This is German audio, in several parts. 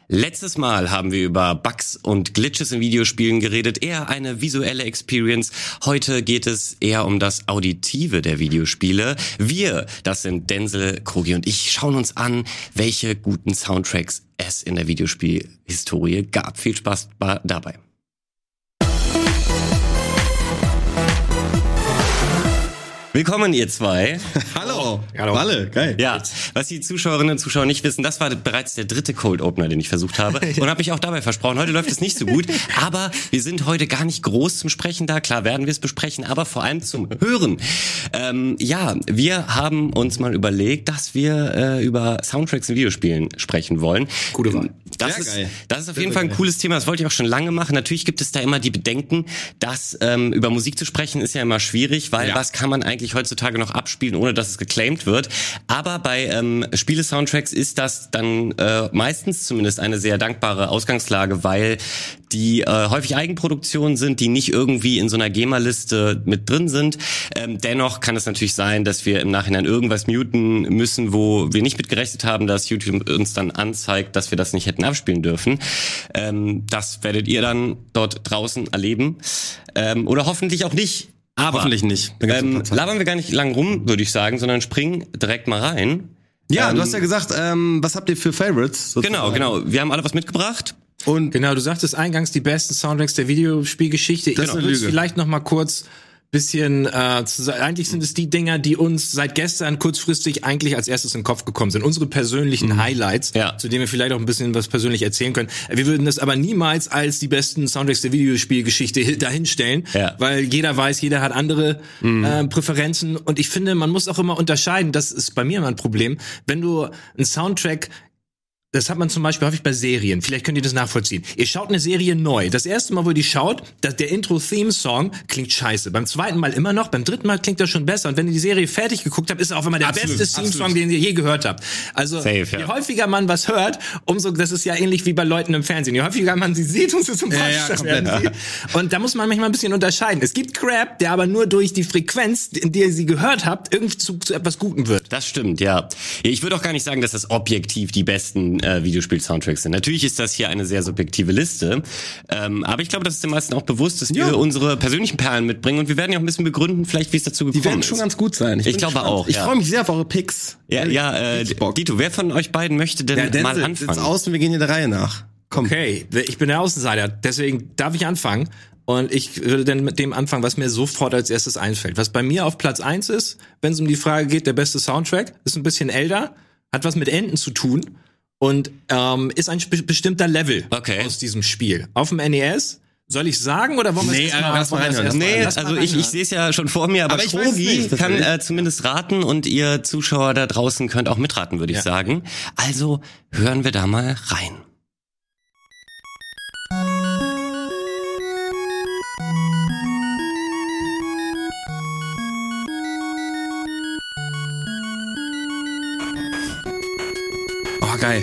Letztes Mal haben wir über Bugs und Glitches in Videospielen geredet, eher eine visuelle Experience. Heute geht es eher um das Auditive der Videospiele. Wir, das sind Denzel, Krogi und ich, schauen uns an, welche guten Soundtracks es in der Videospielhistorie gab. Viel Spaß dabei. Willkommen, ihr zwei. Hallo. Walle, geil. Ja, was die Zuschauerinnen und Zuschauer nicht wissen, das war bereits der dritte Cold Opener, den ich versucht habe und habe mich auch dabei versprochen. Heute läuft es nicht so gut, aber wir sind heute gar nicht groß zum Sprechen da. Klar werden wir es besprechen, aber vor allem zum Hören. Wir haben uns mal überlegt, dass wir über Soundtracks in Videospielen sprechen wollen. Gute Wahl. Das ist auf jeden Fall ein cooles Thema, das wollte ich auch schon lange machen. Natürlich gibt es da immer die Bedenken, dass über Musik zu sprechen ist ja immer schwierig, weil was kann man eigentlich heutzutage noch abspielen, ohne dass es geclaimed wird. Aber bei Spiele-Soundtracks ist das dann meistens zumindest eine sehr dankbare Ausgangslage, weil die häufig Eigenproduktionen sind, die nicht irgendwie in so einer GEMA-Liste mit drin sind. Dennoch kann es natürlich sein, dass wir im Nachhinein irgendwas muten müssen, wo wir nicht mit gerechnet haben, dass YouTube uns dann anzeigt, dass wir das nicht hätten abspielen dürfen. Das werdet ihr dann dort draußen erleben. Oder hoffentlich auch nicht. Aber hoffentlich nicht. Labern wir gar nicht lang rum, würde ich sagen, sondern springen direkt mal rein. Ja, du hast ja gesagt, was habt ihr für Favorites? Sozusagen? Genau. Wir haben alle was mitgebracht. Und genau, du sagtest eingangs die besten Soundtracks der Videospielgeschichte. Ich würde vielleicht noch mal kurz bisschen eigentlich sind es die Dinger, die uns seit gestern kurzfristig eigentlich als erstes in den Kopf gekommen sind. Unsere persönlichen Highlights, zu denen wir vielleicht auch ein bisschen was persönlich erzählen können. Wir würden das aber niemals als die besten Soundtracks der Videospielgeschichte dahinstellen, weil jeder weiß, jeder hat andere Präferenzen. Und ich finde, man muss auch immer unterscheiden, das ist bei mir immer ein Problem, wenn du einen Soundtrack, das hat man zum Beispiel häufig bei Serien. Vielleicht könnt ihr das nachvollziehen. Ihr schaut eine Serie neu. Das erste Mal, wo ihr die schaut, der Intro-Theme-Song klingt scheiße. Beim zweiten Mal immer noch. Beim dritten Mal klingt das schon besser. Und wenn ihr die Serie fertig geguckt habt, ist es auch immer der beste Theme-Song, den ihr je gehört habt. Also, je häufiger man was hört, das ist ja ähnlich wie bei Leuten im Fernsehen. Je häufiger man sie sieht, umso sympathischer werden sie. Und da muss man manchmal ein bisschen unterscheiden. Es gibt Crap, der aber nur durch die Frequenz, in der ihr sie gehört habt, irgendwie zu etwas Gutem wird. Das stimmt, ja. Ich würde auch gar nicht sagen, dass das objektiv die besten Videospiel-Soundtracks sind. Natürlich ist das hier eine sehr subjektive Liste, aber ich glaube, das ist den meisten auch bewusst, dass wir unsere persönlichen Perlen mitbringen und wir werden ja auch ein bisschen begründen, vielleicht wie es dazu gekommen ist. Die werden schon ganz gut sein. Ich glaube auch. Ich freue mich sehr auf eure Picks. Dito, wer von euch beiden möchte denn mal anfangen? Sitz aus und wir gehen hier der Reihe nach. Komm. Okay, ich bin der Außenseiter, deswegen darf ich anfangen. Und ich würde dann mit dem anfangen, was mir sofort als erstes einfällt. Was bei mir auf Platz 1 ist, wenn es um die Frage geht, der beste Soundtrack, ist ein bisschen älter, hat was mit Enten zu tun. Und ist ein bestimmter Level aus diesem Spiel. Auf dem NES, soll ich sagen, oder wollen wir erst mal reinhören? Nee, also ich sehe es ja schon vor mir, aber Krogi kann zumindest raten und ihr Zuschauer da draußen könnt auch mitraten, würde ich sagen. Also hören wir da mal rein. Geil.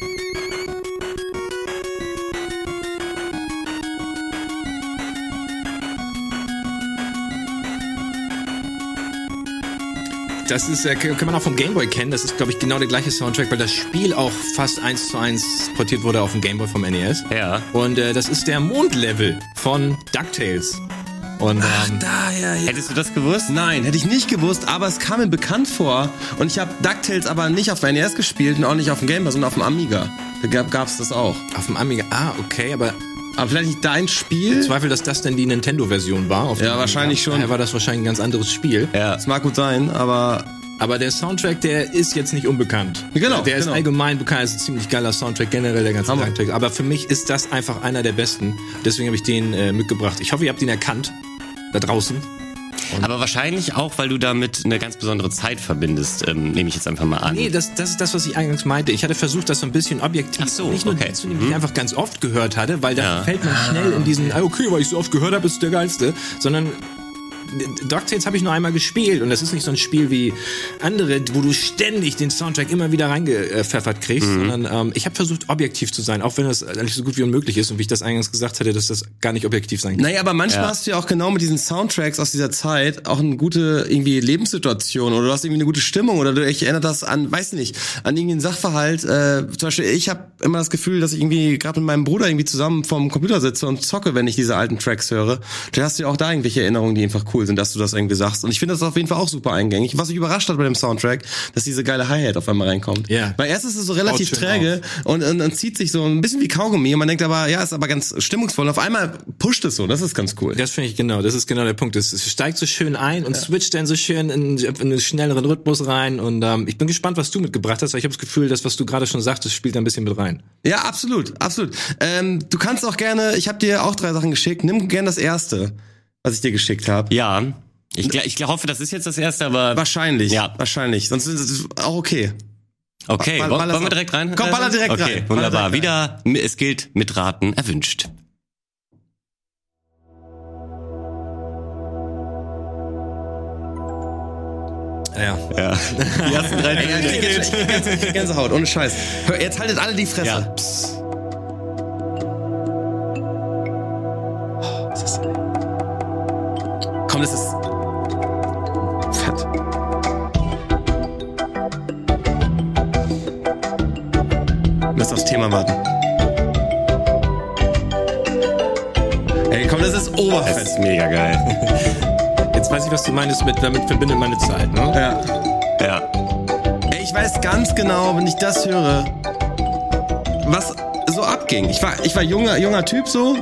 Das ist, kann man auch vom Gameboy kennen. Das ist, glaube ich, genau der gleiche Soundtrack, weil das Spiel auch fast 1:1 portiert wurde auf dem Gameboy vom NES. Ja. Und das ist der Mondlevel von DuckTales. Und, daher. Hättest du das gewusst? Nein, hätte ich nicht gewusst, aber es kam mir bekannt vor. Und ich habe DuckTales aber nicht auf dem NES gespielt und auch nicht auf dem Gameboy, sondern auf dem Amiga. Da gab's das auch. Auf dem Amiga, okay, aber vielleicht nicht dein Spiel? Ich zweifle, dass das denn die Nintendo-Version war. Auf ja, wahrscheinlich schon. Daher war das wahrscheinlich ein ganz anderes Spiel. Ja. Das mag gut sein, aber der Soundtrack, der ist jetzt nicht unbekannt. Genau. Der ist allgemein bekannt, ist ein ziemlich geiler Soundtrack, generell der ganze Soundtrack. Aber für mich ist das einfach einer der besten. Deswegen habe ich den mitgebracht. Ich hoffe, ihr habt ihn erkannt. Da draußen. Aber wahrscheinlich auch, weil du damit eine ganz besondere Zeit verbindest, nehme ich jetzt einfach mal an. Nee, das ist das, was ich eingangs meinte. Ich hatte versucht, das so ein bisschen objektiv nicht nur die zu nehmen, die ich einfach ganz oft gehört hatte, weil da fällt man schnell in diesen, okay, weil ich so oft gehört habe, ist der geilste, sondern DuckTales habe ich nur einmal gespielt und das ist nicht so ein Spiel wie andere, wo du ständig den Soundtrack immer wieder reingepfeffert kriegst, sondern ich habe versucht, objektiv zu sein, auch wenn das eigentlich so gut wie unmöglich ist und wie ich das eingangs gesagt hatte, dass das gar nicht objektiv sein kann. Naja, aber manchmal hast du ja auch genau mit diesen Soundtracks aus dieser Zeit auch eine gute irgendwie Lebenssituation oder du hast irgendwie eine gute Stimmung oder du erinnert das an, weiß nicht, an irgendeinen Sachverhalt. Zum Beispiel, ich habe immer das Gefühl, dass ich irgendwie gerade mit meinem Bruder irgendwie zusammen vorm Computer sitze und zocke, wenn ich diese alten Tracks höre. Dann hast du ja auch da irgendwelche Erinnerungen, die einfach cool sind, dass du das irgendwie sagst. Und ich finde das auf jeden Fall auch super eingängig. Was mich überrascht hat bei dem Soundtrack, dass diese geile Hi-Hat auf einmal reinkommt. Ja. Weil erst ist es so relativ träge und zieht sich so ein bisschen wie Kaugummi und man denkt aber, ja, ist aber ganz stimmungsvoll. Und auf einmal pusht es so, das ist ganz cool. Das finde ich genau, das ist genau der Punkt. Es steigt so schön ein und switcht dann so schön in einen schnelleren Rhythmus rein und ich bin gespannt, was du mitgebracht hast, weil ich habe das Gefühl, das, was du gerade schon sagtest, spielt da ein bisschen mit rein. Ja, absolut. Du kannst auch gerne, ich habe dir auch 3 Sachen geschickt, nimm gerne das erste, was ich dir geschickt habe. Ja, ich hoffe, das ist jetzt das erste, aber... Wahrscheinlich, sonst ist es auch okay. Okay, wollen wir direkt rein? Komm, baller direkt rein. Okay, wunderbar. Wieder, es gilt, mitraten erwünscht. Ja. Die ersten 3 Dinge. Gänsehaut, ohne Scheiß. Hör, jetzt haltet alle die Fresse. Ja. Was ist das denn? Komm, das ist... Fett. Lass aufs Thema warten. Ey, komm, das ist oberfett. Das ist mega geil. Jetzt weiß ich, was du meinst damit verbindet meine Zeit, ne? Ja. Ey, ich weiß ganz genau, wenn ich das höre, was so abging. Ich war junger Typ so,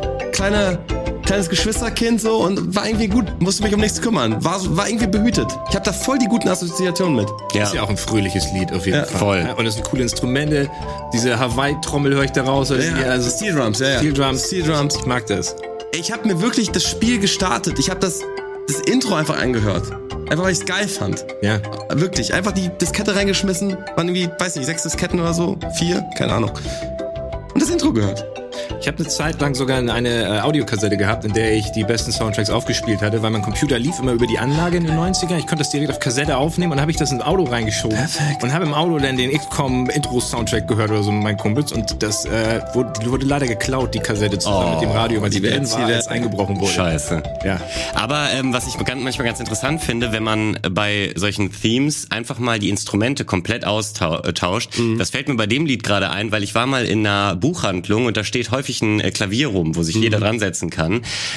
kleines Geschwisterkind so und war irgendwie gut, musste mich um nichts kümmern, war irgendwie behütet. Ich habe da voll die guten Assoziationen mit. Ja. Ist ja auch ein fröhliches Lied auf jeden Fall. Voll. Ja, und es sind coole Instrumente, diese Hawaii-Trommel höre ich da raus. Oder also Steel Drums, ja. Steel Drums, ich mag das. Ich habe mir wirklich das Spiel gestartet, ich habe das Intro einfach angehört. Einfach, weil ich es geil fand. Ja. Wirklich, einfach die Diskette reingeschmissen, waren irgendwie, weiß nicht, 6 Disketten oder so, 4, keine Ahnung. Und das Intro gehört. Ich habe eine Zeit lang sogar eine Audiokassette gehabt, in der ich die besten Soundtracks aufgespielt hatte, weil mein Computer lief immer über die Anlage in den 90er. Ich konnte das direkt auf Kassette aufnehmen und habe ich das ins Auto reingeschoben. Perfekt. Und habe im Auto dann den XCOM-Intro-Soundtrack gehört oder so mit meinen Kumpels und das wurde leider geklaut, die Kassette zusammen mit dem Radio, weil die drin war, als eingebrochen wurde. Scheiße. Ja. Aber was ich manchmal ganz interessant finde, wenn man bei solchen Themes einfach mal die Instrumente komplett austauscht, das fällt mir bei dem Lied gerade ein, weil ich war mal in einer Buchhandlung und da steht häufig ein Klavier rum, wo sich jeder dran setzen kann.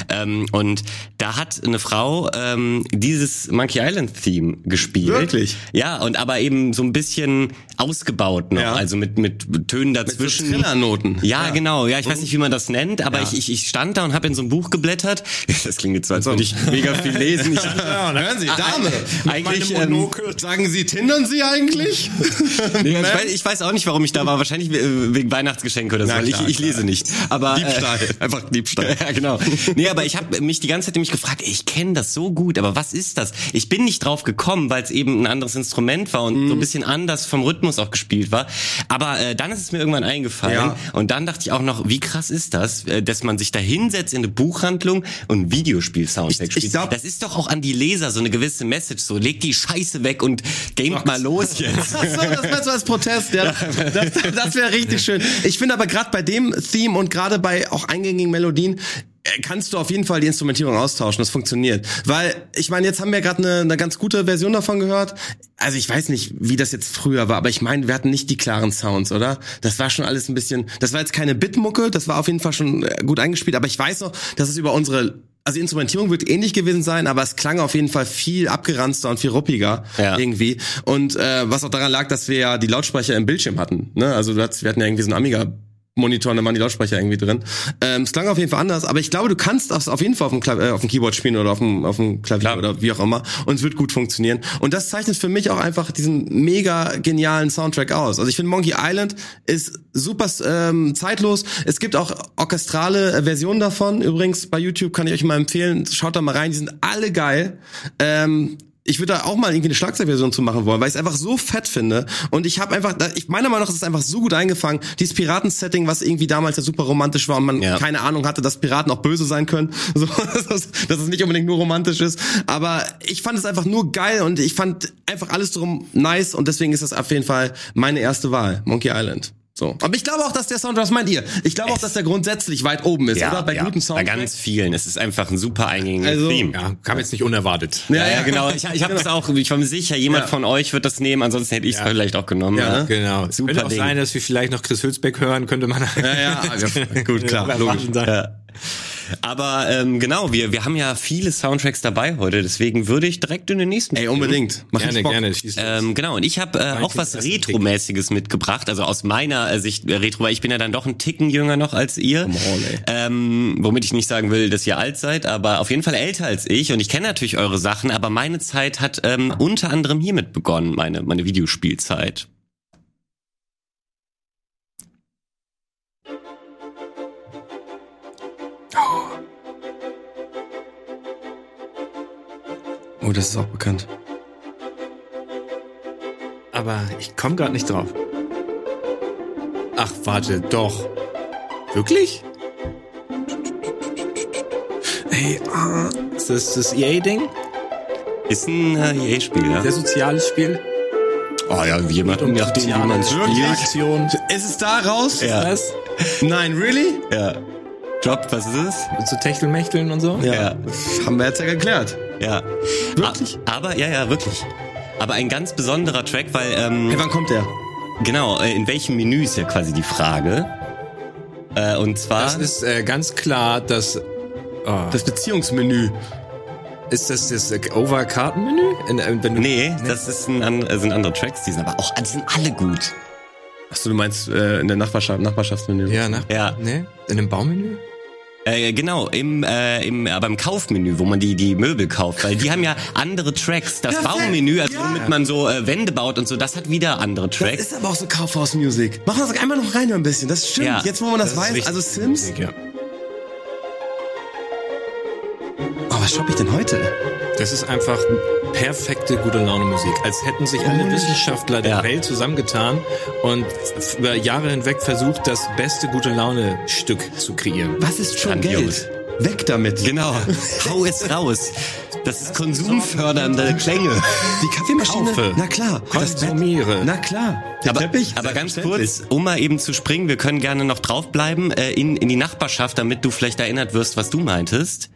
Und da hat eine Frau dieses Monkey Island Theme gespielt. Wirklich? Ja, und aber eben so ein bisschen ausgebaut noch, also mit Tönen dazwischen. Mit so Trillernoten. Ja, genau. Ja, ich weiß nicht, wie man das nennt, aber ich stand da und habe in so ein Buch geblättert. Das klingt jetzt so, als würde ich mega viel lesen. Hören Sie, Dame. Eigentlich sagen Sie, tindern Sie eigentlich? Nee, ich weiß auch nicht, warum ich da war. Wahrscheinlich wegen Weihnachtsgeschenke oder so, weil ich lese nicht. Aber Diebstahl, einfach Diebstahl. Ja, genau. Nee, aber ich habe mich die ganze Zeit nämlich gefragt, ich kenne das so gut, aber was ist das? Ich bin nicht drauf gekommen, weil es eben ein anderes Instrument war und so ein bisschen anders vom Rhythmus auch gespielt war. Aber dann ist es mir irgendwann eingefallen und dann dachte ich auch noch, wie krass ist das, dass man sich da hinsetzt in eine Buchhandlung und Videospiel-Soundtrack spielt. Das ist doch auch an die Leser so eine gewisse Message, so leg die Scheiße weg und gamet mal los jetzt. Ach so, das meinst du als Protest, ja. Das wäre richtig schön. Ich finde aber gerade bei dem Theme und gerade bei auch eingängigen Melodien kannst du auf jeden Fall die Instrumentierung austauschen, das funktioniert. Weil, ich meine, jetzt haben wir gerade eine ganz gute Version davon gehört. Also ich weiß nicht, wie das jetzt früher war, aber ich meine, wir hatten nicht die klaren Sounds, oder? Das war schon alles ein bisschen, das war jetzt keine Bitmucke, das war auf jeden Fall schon gut eingespielt, aber ich weiß noch, dass es über unsere, also die Instrumentierung wird ähnlich gewesen sein, aber es klang auf jeden Fall viel abgeranzter und viel ruppiger irgendwie. Und was auch daran lag, dass wir ja die Lautsprecher im Bildschirm hatten. Ne? Also wir hatten ja irgendwie so einen Amiga-Monitor und da waren die Lautsprecher irgendwie drin. Es klang auf jeden Fall anders, aber ich glaube, du kannst das auf jeden Fall auf dem Keyboard spielen oder auf dem Klavier oder wie auch immer und es wird gut funktionieren. Und das zeichnet für mich auch einfach diesen mega genialen Soundtrack aus. Also ich finde, Monkey Island ist super zeitlos. Es gibt auch orchestrale Versionen davon. Übrigens bei YouTube kann ich euch mal empfehlen, schaut da mal rein, die sind alle geil. ich würde da auch mal irgendwie eine Schlagzeugversion zu machen wollen, weil ich es einfach so fett finde. Und ich habe einfach, meiner Meinung nach ist es einfach so gut eingefangen. Dieses Piraten-Setting, was irgendwie damals ja super romantisch war und man keine Ahnung hatte, dass Piraten auch böse sein können. So, dass es nicht unbedingt nur romantisch ist. Aber ich fand es einfach nur geil und ich fand einfach alles drum nice und deswegen ist das auf jeden Fall meine erste Wahl. Monkey Island. So. Aber ich glaube auch, dass der Soundtrack, was meint ihr? Ich glaube auch, dass der grundsätzlich weit oben ist, oder? Bei guten Soundtracks. Bei ganz vielen. Es ist einfach ein super eingängiges Theme. Ja, kam jetzt nicht unerwartet. Ja, genau. Ich habe das auch, ich war mir sicher, jemand von euch wird das nehmen, ansonsten hätte ich es vielleicht auch genommen. Ja, genau. Super könnte auch Ding. Sein, dass wir vielleicht noch Chris Hülsbeck hören, könnte man. Gut, klar. Logisch. Ja. Aber genau, wir haben ja viele Soundtracks dabei heute, deswegen würde ich direkt in den nächsten. Unbedingt. Mach gerne. Genau, und ich habe auch was Retro-mäßiges mitgebracht, also aus meiner Sicht Retro, weil ich bin ja dann doch ein Ticken jünger noch als ihr. Womit ich nicht sagen will, dass ihr alt seid, aber auf jeden Fall älter als ich und ich kenne natürlich eure Sachen, aber meine Zeit hat unter anderem hiermit begonnen, meine Videospielzeit. Oh, das ist auch bekannt. Aber ich komme gerade nicht drauf. Ach, warte, doch. Wirklich? Ey, ist das EA-Ding? Ist ein EA-Spiel, ja. Sehr soziales Spiel. Oh ja, wie nachdem wie man es spielt. Ist es da raus? Ja. Ist das? Nein, really? Ja. Drop, was ist es? Mit so Techtelmechteln und so? Ja. Haben wir jetzt ja geklärt. Ja. Wirklich? Aber, ja, wirklich. Aber ein ganz besonderer Track, weil... Hey, wann kommt der? Genau, in welchem Menü ist ja quasi die Frage. Und zwar... Das ist ganz klar das... Das Beziehungsmenü. Ist das Overkartenmenü? Nee, das ist sind andere Tracks, die sind aber auch, die sind alle gut. Achso, du meinst in der Nachbarschaftsmenü? Ja, ja. Nee, in dem Baumenü? Genau, aber im Kaufmenü, wo man die Möbel kauft, weil die haben ja andere Tracks. Das Baumenü, also womit man so Wände baut und so, das hat wieder andere Tracks. Das ist aber auch so Kaufhausmusik. Machen wir das einmal noch rein ein bisschen, das stimmt. Ja. Jetzt, wo man das weiß, also Sims. Ja. Oh, was shoppe ich denn heute? Das ist einfach perfekte gute Laune Musik. Als hätten sich alle Wissenschaftler der Welt zusammengetan und über Jahre hinweg versucht, das beste gute Laune Stück zu kreieren. Was ist schon Geld? Weg damit. Genau. Hau es raus. Das ist konsumfördernde Klänge. Die Kaffeemaschine. Kaufe. Na klar. Konsumiere. Na klar. Der Teppich. Aber ganz kurz, um mal eben zu springen, wir können gerne noch draufbleiben, in die Nachbarschaft, damit du vielleicht erinnert wirst, was du meintest.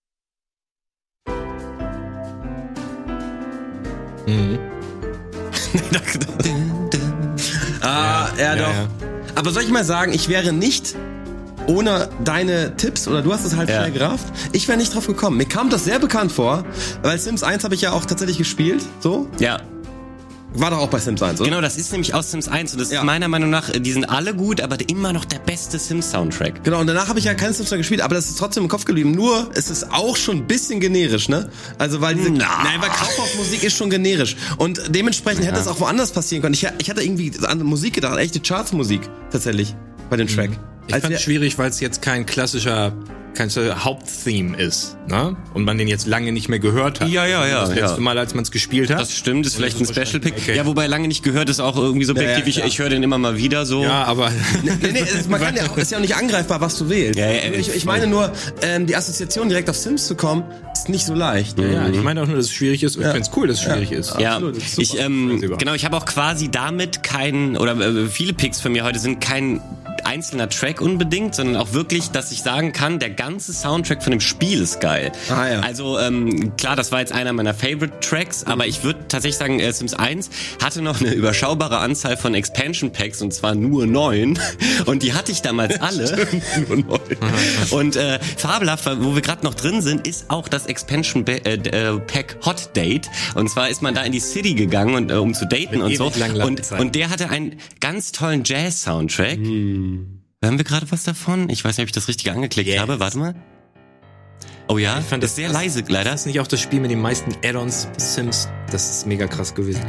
Doch. Ja. Aber soll ich mal sagen, ich wäre nicht ohne deine Tipps, oder du hast es halt schnell gerafft, ich wäre nicht drauf gekommen. Mir kam das sehr bekannt vor, weil Sims 1 habe ich ja auch tatsächlich gespielt, so. Ja. War doch auch bei Sims 1, oder? Genau, das ist nämlich aus Sims 1 und das ist meiner Meinung nach, die sind alle gut, aber immer noch der beste Sims-Soundtrack. Genau, und danach habe ich ja keinen Sims mehr gespielt, aber das ist trotzdem im Kopf geblieben. Nur, es ist auch schon ein bisschen generisch, ne? Also, weil diese, weil Kaufhausmusik ist schon generisch. Und dementsprechend hätte es auch woanders passieren können. Ich hatte irgendwie an Musik gedacht, echte Chartsmusik, tatsächlich, bei dem Track. Ich fand es schwierig, weil es jetzt kein klassischer Haupttheme ist, ne? Und man den jetzt lange nicht mehr gehört hat. Ja. Das letzte Mal, als man es gespielt hat. Das stimmt, ist vielleicht ein Special Pick. Okay. Ja, wobei lange nicht gehört ist auch irgendwie subjektiv. Ja. Ich höre den immer mal wieder so. Ja, aber... nee, man kann ist ja auch nicht angreifbar, was du wählst. Ja, ich meine nur, die Assoziation direkt auf Sims zu kommen, ist nicht so leicht. Ja, ich meine auch nur, dass es schwierig ist. Und ich finde es cool, dass es schwierig ist. Ja, absolut, ich habe auch quasi damit viele Picks von mir heute sind kein einzelner Track unbedingt, sondern auch wirklich, dass ich sagen kann, der ganze Soundtrack von dem Spiel ist geil. Also klar, das war jetzt einer meiner Favorite Tracks, aber ich würde tatsächlich sagen, Sims 1 hatte noch eine überschaubare Anzahl von Expansion Packs und zwar nur 9 und die hatte ich damals alle. Nur 9. Und fabelhaft, wo wir gerade noch drin sind, ist auch das Expansion Pack Hot Date und zwar ist man da in die City gegangen und um zu daten und so und der hatte einen ganz tollen Jazz-Soundtrack. Hören wir gerade was davon? Ich weiß nicht, ob ich das richtig angeklickt habe. Warte mal. Oh ja, ich fand das sehr leise, leider. Das ist nicht auch das Spiel mit den meisten Add-ons Sims. Das ist mega krass gewesen.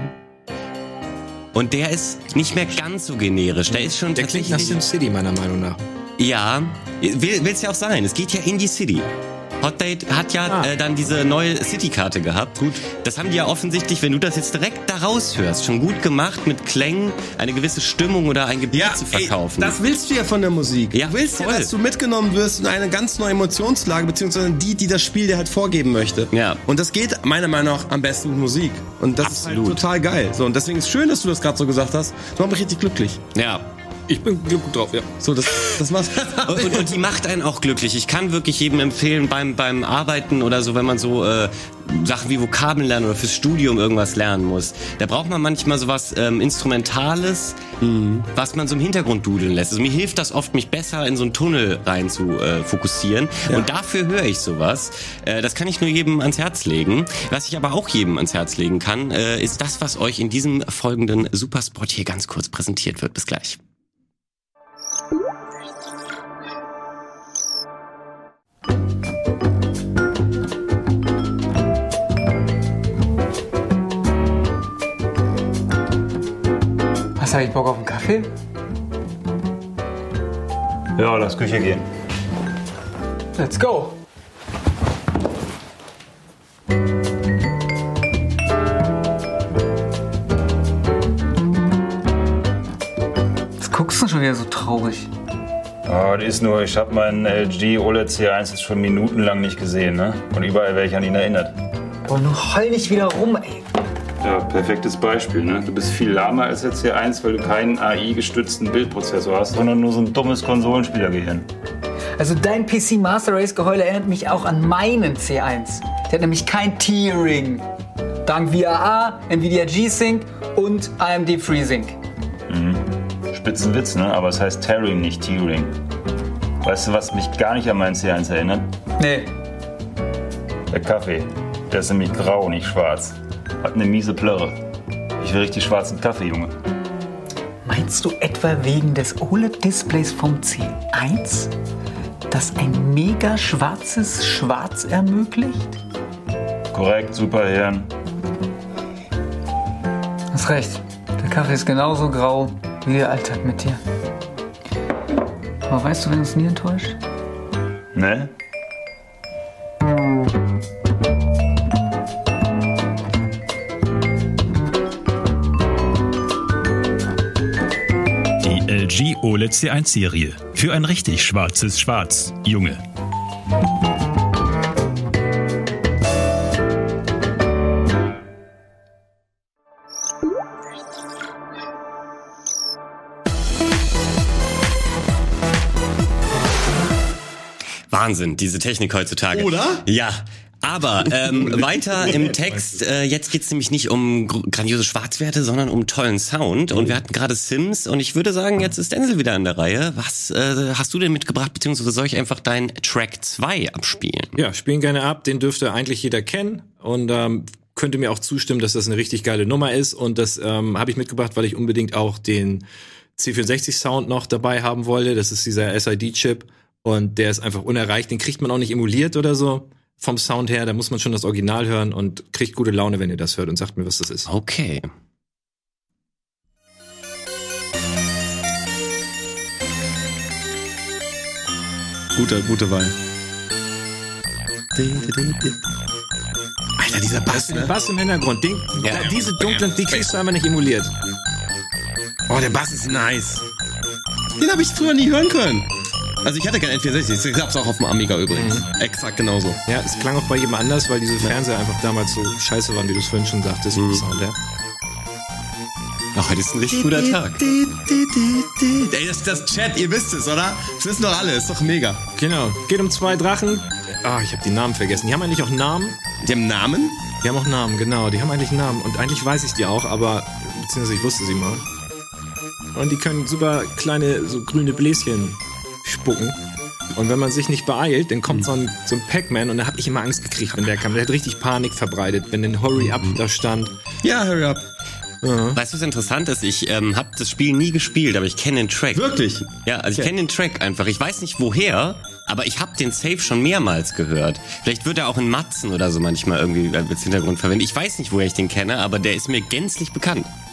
Und der ist nicht mehr ganz so generisch. Der ist schon der klingt nach SimCity, meiner Meinung nach. Ja, will's ja auch sein. Es geht ja in die City. Hot Date hat ja dann diese neue City-Karte gehabt. Gut. Das haben die ja offensichtlich, wenn du das jetzt direkt da raushörst, schon gut gemacht, mit Klängen eine gewisse Stimmung oder ein Gebiet zu verkaufen. Das willst du ja von der Musik. Ja, du willst voll. ja, dass du mitgenommen wirst in eine ganz neue Emotionslage, beziehungsweise die das Spiel dir halt vorgeben möchte. Ja. Und das geht meiner Meinung nach am besten mit Musik. Und das ist halt total geil. So, und deswegen ist es schön, dass du das gerade so gesagt hast. Das macht mich richtig glücklich. Ja. Ich bin gut drauf, ja. So, das macht. und die macht einen auch glücklich. Ich kann wirklich jedem empfehlen, beim Arbeiten oder so, wenn man so Sachen wie Vokabeln lernen oder fürs Studium irgendwas lernen muss. Da braucht man manchmal sowas Instrumentales, was man so im Hintergrund dudeln lässt. Also mir hilft das oft, mich besser in so einen Tunnel rein zu fokussieren. Ja. Und dafür höre ich sowas. Das kann ich nur jedem ans Herz legen. Was ich aber auch jedem ans Herz legen kann, ist das, was euch in diesem folgenden Superspot hier ganz kurz präsentiert wird. Bis gleich. Hast du eigentlich Bock auf einen Kaffee? Ja, lass Küche gehen. Let's go! Was guckst du schon wieder so traurig? Oh, das ist nur, ich habe meinen LG OLED C1 jetzt schon minutenlang nicht gesehen, ne? Und überall werde ich an ihn erinnert. Boah, nur heul nicht wieder rum, ey. Ja, perfektes Beispiel, ne? Du bist viel lahmer als der C1, weil du keinen AI-gestützten Bildprozessor hast, sondern nur so ein dummes Konsolenspielergehirn. Also dein PC Master Race Geheul erinnert mich auch an meinen C1. Der hat nämlich kein Tearing. Dank VRA, Nvidia G-Sync und AMD FreeSync. Spitzenwitz, ne? Aber es heißt Tearing, nicht Tearing. Weißt du, was mich gar nicht an meinen C1 erinnert? Nee. Der Kaffee. Der ist nämlich grau, nicht schwarz. Hat eine miese Plörre. Ich will richtig schwarzen Kaffee, Junge. Meinst du etwa wegen des OLED-Displays vom C1, das ein mega schwarzes Schwarz ermöglicht? Korrekt, super Hirn. Hast recht. Der Kaffee ist genauso grau wie der Alltag mit dir. Aber weißt du, wen uns nie enttäuscht? Ne? LG OLED C1-Serie. Für ein richtig schwarzes Schwarz, Junge. Wahnsinn, diese Technik heutzutage. Oder? Ja. Aber weiter im Text, jetzt geht's nämlich nicht um grandiose Schwarzwerte, sondern um tollen Sound. Und wir hatten gerade Sims und ich würde sagen, jetzt ist Denzel wieder an der Reihe. Was hast du denn mitgebracht, beziehungsweise soll ich einfach deinen Track 2 abspielen? Ja, spielen gerne ab, den dürfte eigentlich jeder kennen und könnte mir auch zustimmen, dass das eine richtig geile Nummer ist. Und das habe ich mitgebracht, weil ich unbedingt auch den C64-Sound noch dabei haben wollte. Das ist dieser SID-Chip und der ist einfach unerreicht. Den kriegt man auch nicht emuliert oder so. Vom Sound her, da muss man schon das Original hören und kriegt gute Laune, wenn ihr das hört und sagt mir, was das ist. Okay. Gute Wahl. Alter, dieser Bass, ne? Bass im Hintergrund. Diese dunklen, die kriegst du einfach nicht emuliert. Oh, der Bass ist nice. Den habe ich früher nie hören können. Also ich hatte kein N64, ich gab's auch auf dem Amiga übrigens. Exakt genauso. Ja, es klang auch bei jedem anders, weil diese Fernseher einfach damals so scheiße waren, wie du es vorhin schon sagtest. Sound, ja. Ach, heute ist ein richtig guter Tag. Ey, das Chat, ihr wisst es, oder? Das wissen doch alle, ist doch mega. Genau, geht um 2 Drachen. Ah, ich habe die Namen vergessen. Die haben eigentlich auch Namen. Die haben Namen? Die haben auch Namen, genau. Die haben eigentlich Namen. Und eigentlich weiß ich die auch, aber beziehungsweise ich wusste sie mal. Und die können super kleine, so grüne Bläschen spucken. Und wenn man sich nicht beeilt, dann kommt so ein Pac-Man und da habe ich immer Angst gekriegt, wenn der kam. Der hat richtig Panik verbreitet, wenn ein Hurry Up da stand. Ja, Hurry Up. Ja. Weißt du, was interessant ist? Ich habe das Spiel nie gespielt, aber ich kenne den Track. Wirklich? Ja, also ich kenne den Track einfach. Ich weiß nicht woher, aber ich habe den Safe schon mehrmals gehört. Vielleicht wird er auch in Matzen oder so manchmal irgendwie als Hintergrund verwendet. Ich weiß nicht, woher ich den kenne, aber der ist mir gänzlich bekannt.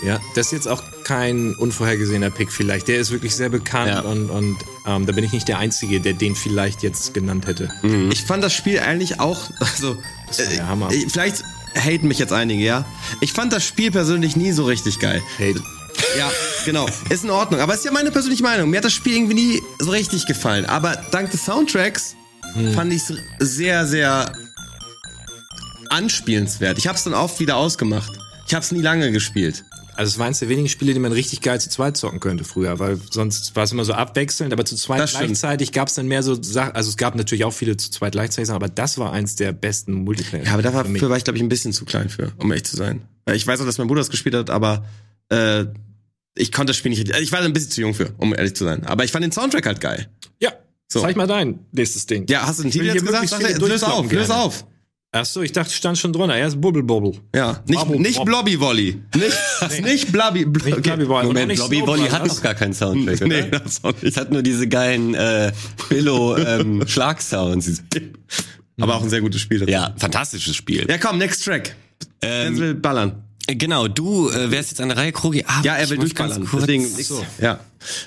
Ja, das ist jetzt auch kein unvorhergesehener Pick vielleicht. Der ist wirklich sehr bekannt und da bin ich nicht der Einzige, der den vielleicht jetzt genannt hätte. Mhm. Ich fand das Spiel eigentlich auch, also das war der Hammer. Vielleicht haten mich jetzt einige, ja. Ich fand das Spiel persönlich nie so richtig geil. Hate. Ja, genau. Ist in Ordnung. Aber ist ja meine persönliche Meinung. Mir hat das Spiel irgendwie nie so richtig gefallen. Aber dank des Soundtracks fand ich es sehr, sehr anspielenswert. Ich hab's dann oft wieder ausgemacht. Ich hab's nie lange gespielt. Also es war eins der wenigen Spiele, die man richtig geil zu zweit zocken könnte früher, weil sonst war es immer so abwechselnd, aber zu zweit gleichzeitig gab es dann mehr so Sachen, also es gab natürlich auch viele zu zweit gleichzeitig Sachen, aber das war eins der besten Multiplayer. Ja, aber dafür war ich, glaube ich, ein bisschen zu klein für, um ehrlich zu sein. Ich weiß auch, dass mein Bruder das gespielt hat, aber ich konnte das Spiel nicht richtig, ich war ein bisschen zu jung für, um ehrlich zu sein. Aber ich fand den Soundtrack halt geil. Ja, so. Zeig mal dein nächstes Ding. Ja, hast du den Titel jetzt gesagt? Löse auf. Achso, ich dachte, stand schon drunter. Er ist Bubble Bobble. Ja, nicht Blobby Volley. Nicht Blobby. Nicht Blobby Volley. Moment, Blobby Volley hat noch gar keinen Soundtrack, oder? Nee, das auch nicht. Es hat nur diese geilen Billo-Schlagsounds. Aber auch ein sehr gutes Spiel. Ja, fantastisches Spiel. Ja, komm, next track. Er will ballern. Genau, du wärst jetzt an der Reihe, Krogi. Ja, er will durchballern. Deswegen, ja.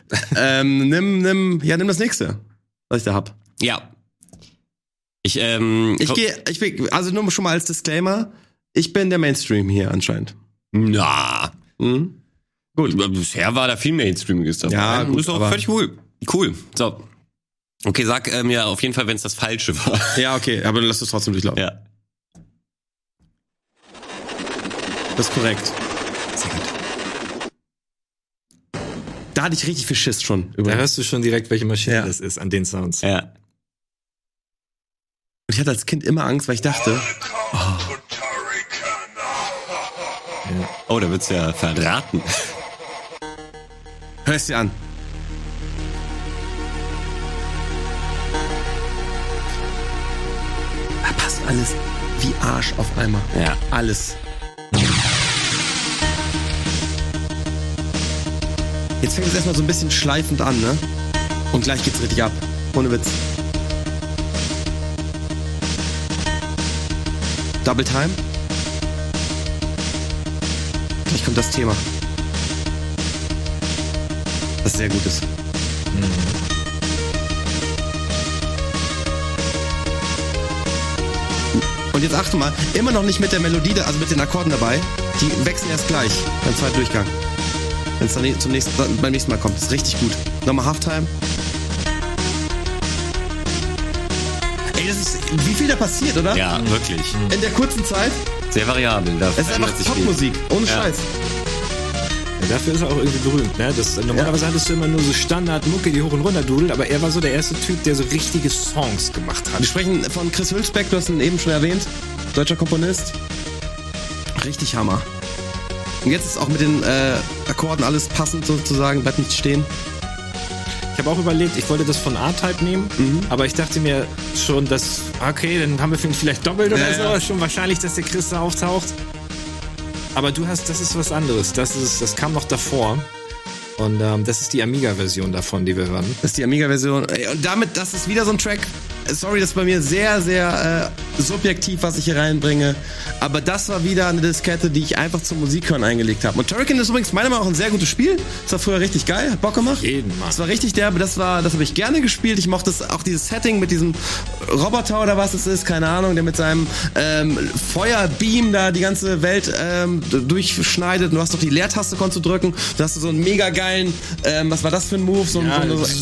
Nimm das nächste, was ich da hab. Ja. Ich also nur schon mal als Disclaimer, ich bin der Mainstream hier anscheinend. Na. Gut. Bisher war da viel Mainstreamiges dabei. Ja, gut, ist auch völlig cool. Cool. So. Okay, sag mir auf jeden Fall, wenn es das Falsche war. Ja, okay, aber dann lass es trotzdem durchlaufen. Ja. Das ist korrekt. Sehr gut. Da hatte ich richtig viel Schiss schon. Da hörst du schon direkt, welche Maschine das ist an den Sounds. Ja. Und ich hatte als Kind immer Angst, weil ich dachte, oh, da wird's ja verraten. Hör es dir an. Da passt alles wie Arsch auf einmal. Ja. Alles. Jetzt fängt es erstmal so ein bisschen schleifend an, ne? Und gleich geht's richtig ab. Ohne Witz. Double Time. Gleich kommt das Thema. Das sehr gut ist. Und jetzt achte mal, immer noch nicht mit der Melodie, also mit den Akkorden dabei. Die wechseln erst gleich beim zweiten Durchgang. Wenn es dann beim nächsten Mal kommt. Das ist richtig gut. Nochmal Halftime. Ey, das ist, wie viel da passiert, oder? Ja, wirklich. In der kurzen Zeit. Sehr variabel. Es ist einfach Popmusik, ohne Scheiß. Ja, dafür ist er auch irgendwie berühmt, ne? Normalerweise hattest du immer nur so Standard-Mucke, die hoch und runter dudelt, aber er war so der erste Typ, der so richtige Songs gemacht hat. Wir sprechen von Chris Hülsbeck, du hast ihn eben schon erwähnt. Deutscher Komponist. Richtig Hammer. Und jetzt ist auch mit den Akkorden alles passend sozusagen, bleibt nicht stehen. Ich habe auch überlegt, ich wollte das von A-Type nehmen, aber ich dachte mir schon, dass, okay, dann haben wir vielleicht doppelt oder so, ja. Schon wahrscheinlich, dass der Chris da auftaucht. Aber das ist was anderes, das kam noch davor. Und das ist die Amiga-Version davon, die wir hören. Das ist die Amiga-Version. Und damit, das ist wieder so ein Track. Sorry, das ist bei mir sehr, sehr subjektiv, was ich hier reinbringe. Aber das war wieder eine Diskette, die ich einfach zum Musikhören eingelegt habe. Und Turrican ist übrigens meiner Meinung nach ein sehr gutes Spiel. Das war früher richtig geil, hat Bock gemacht. Jeden Mann. Das war richtig derbe, das habe ich gerne gespielt. Ich mochte auch dieses Setting mit diesem Roboter oder was es ist, keine Ahnung, der mit seinem Feuerbeam da die ganze Welt durchschneidet. Und du hast doch die Leertaste, konntest du drücken. Du hast so einen mega geilen, was war das für ein Move? So ein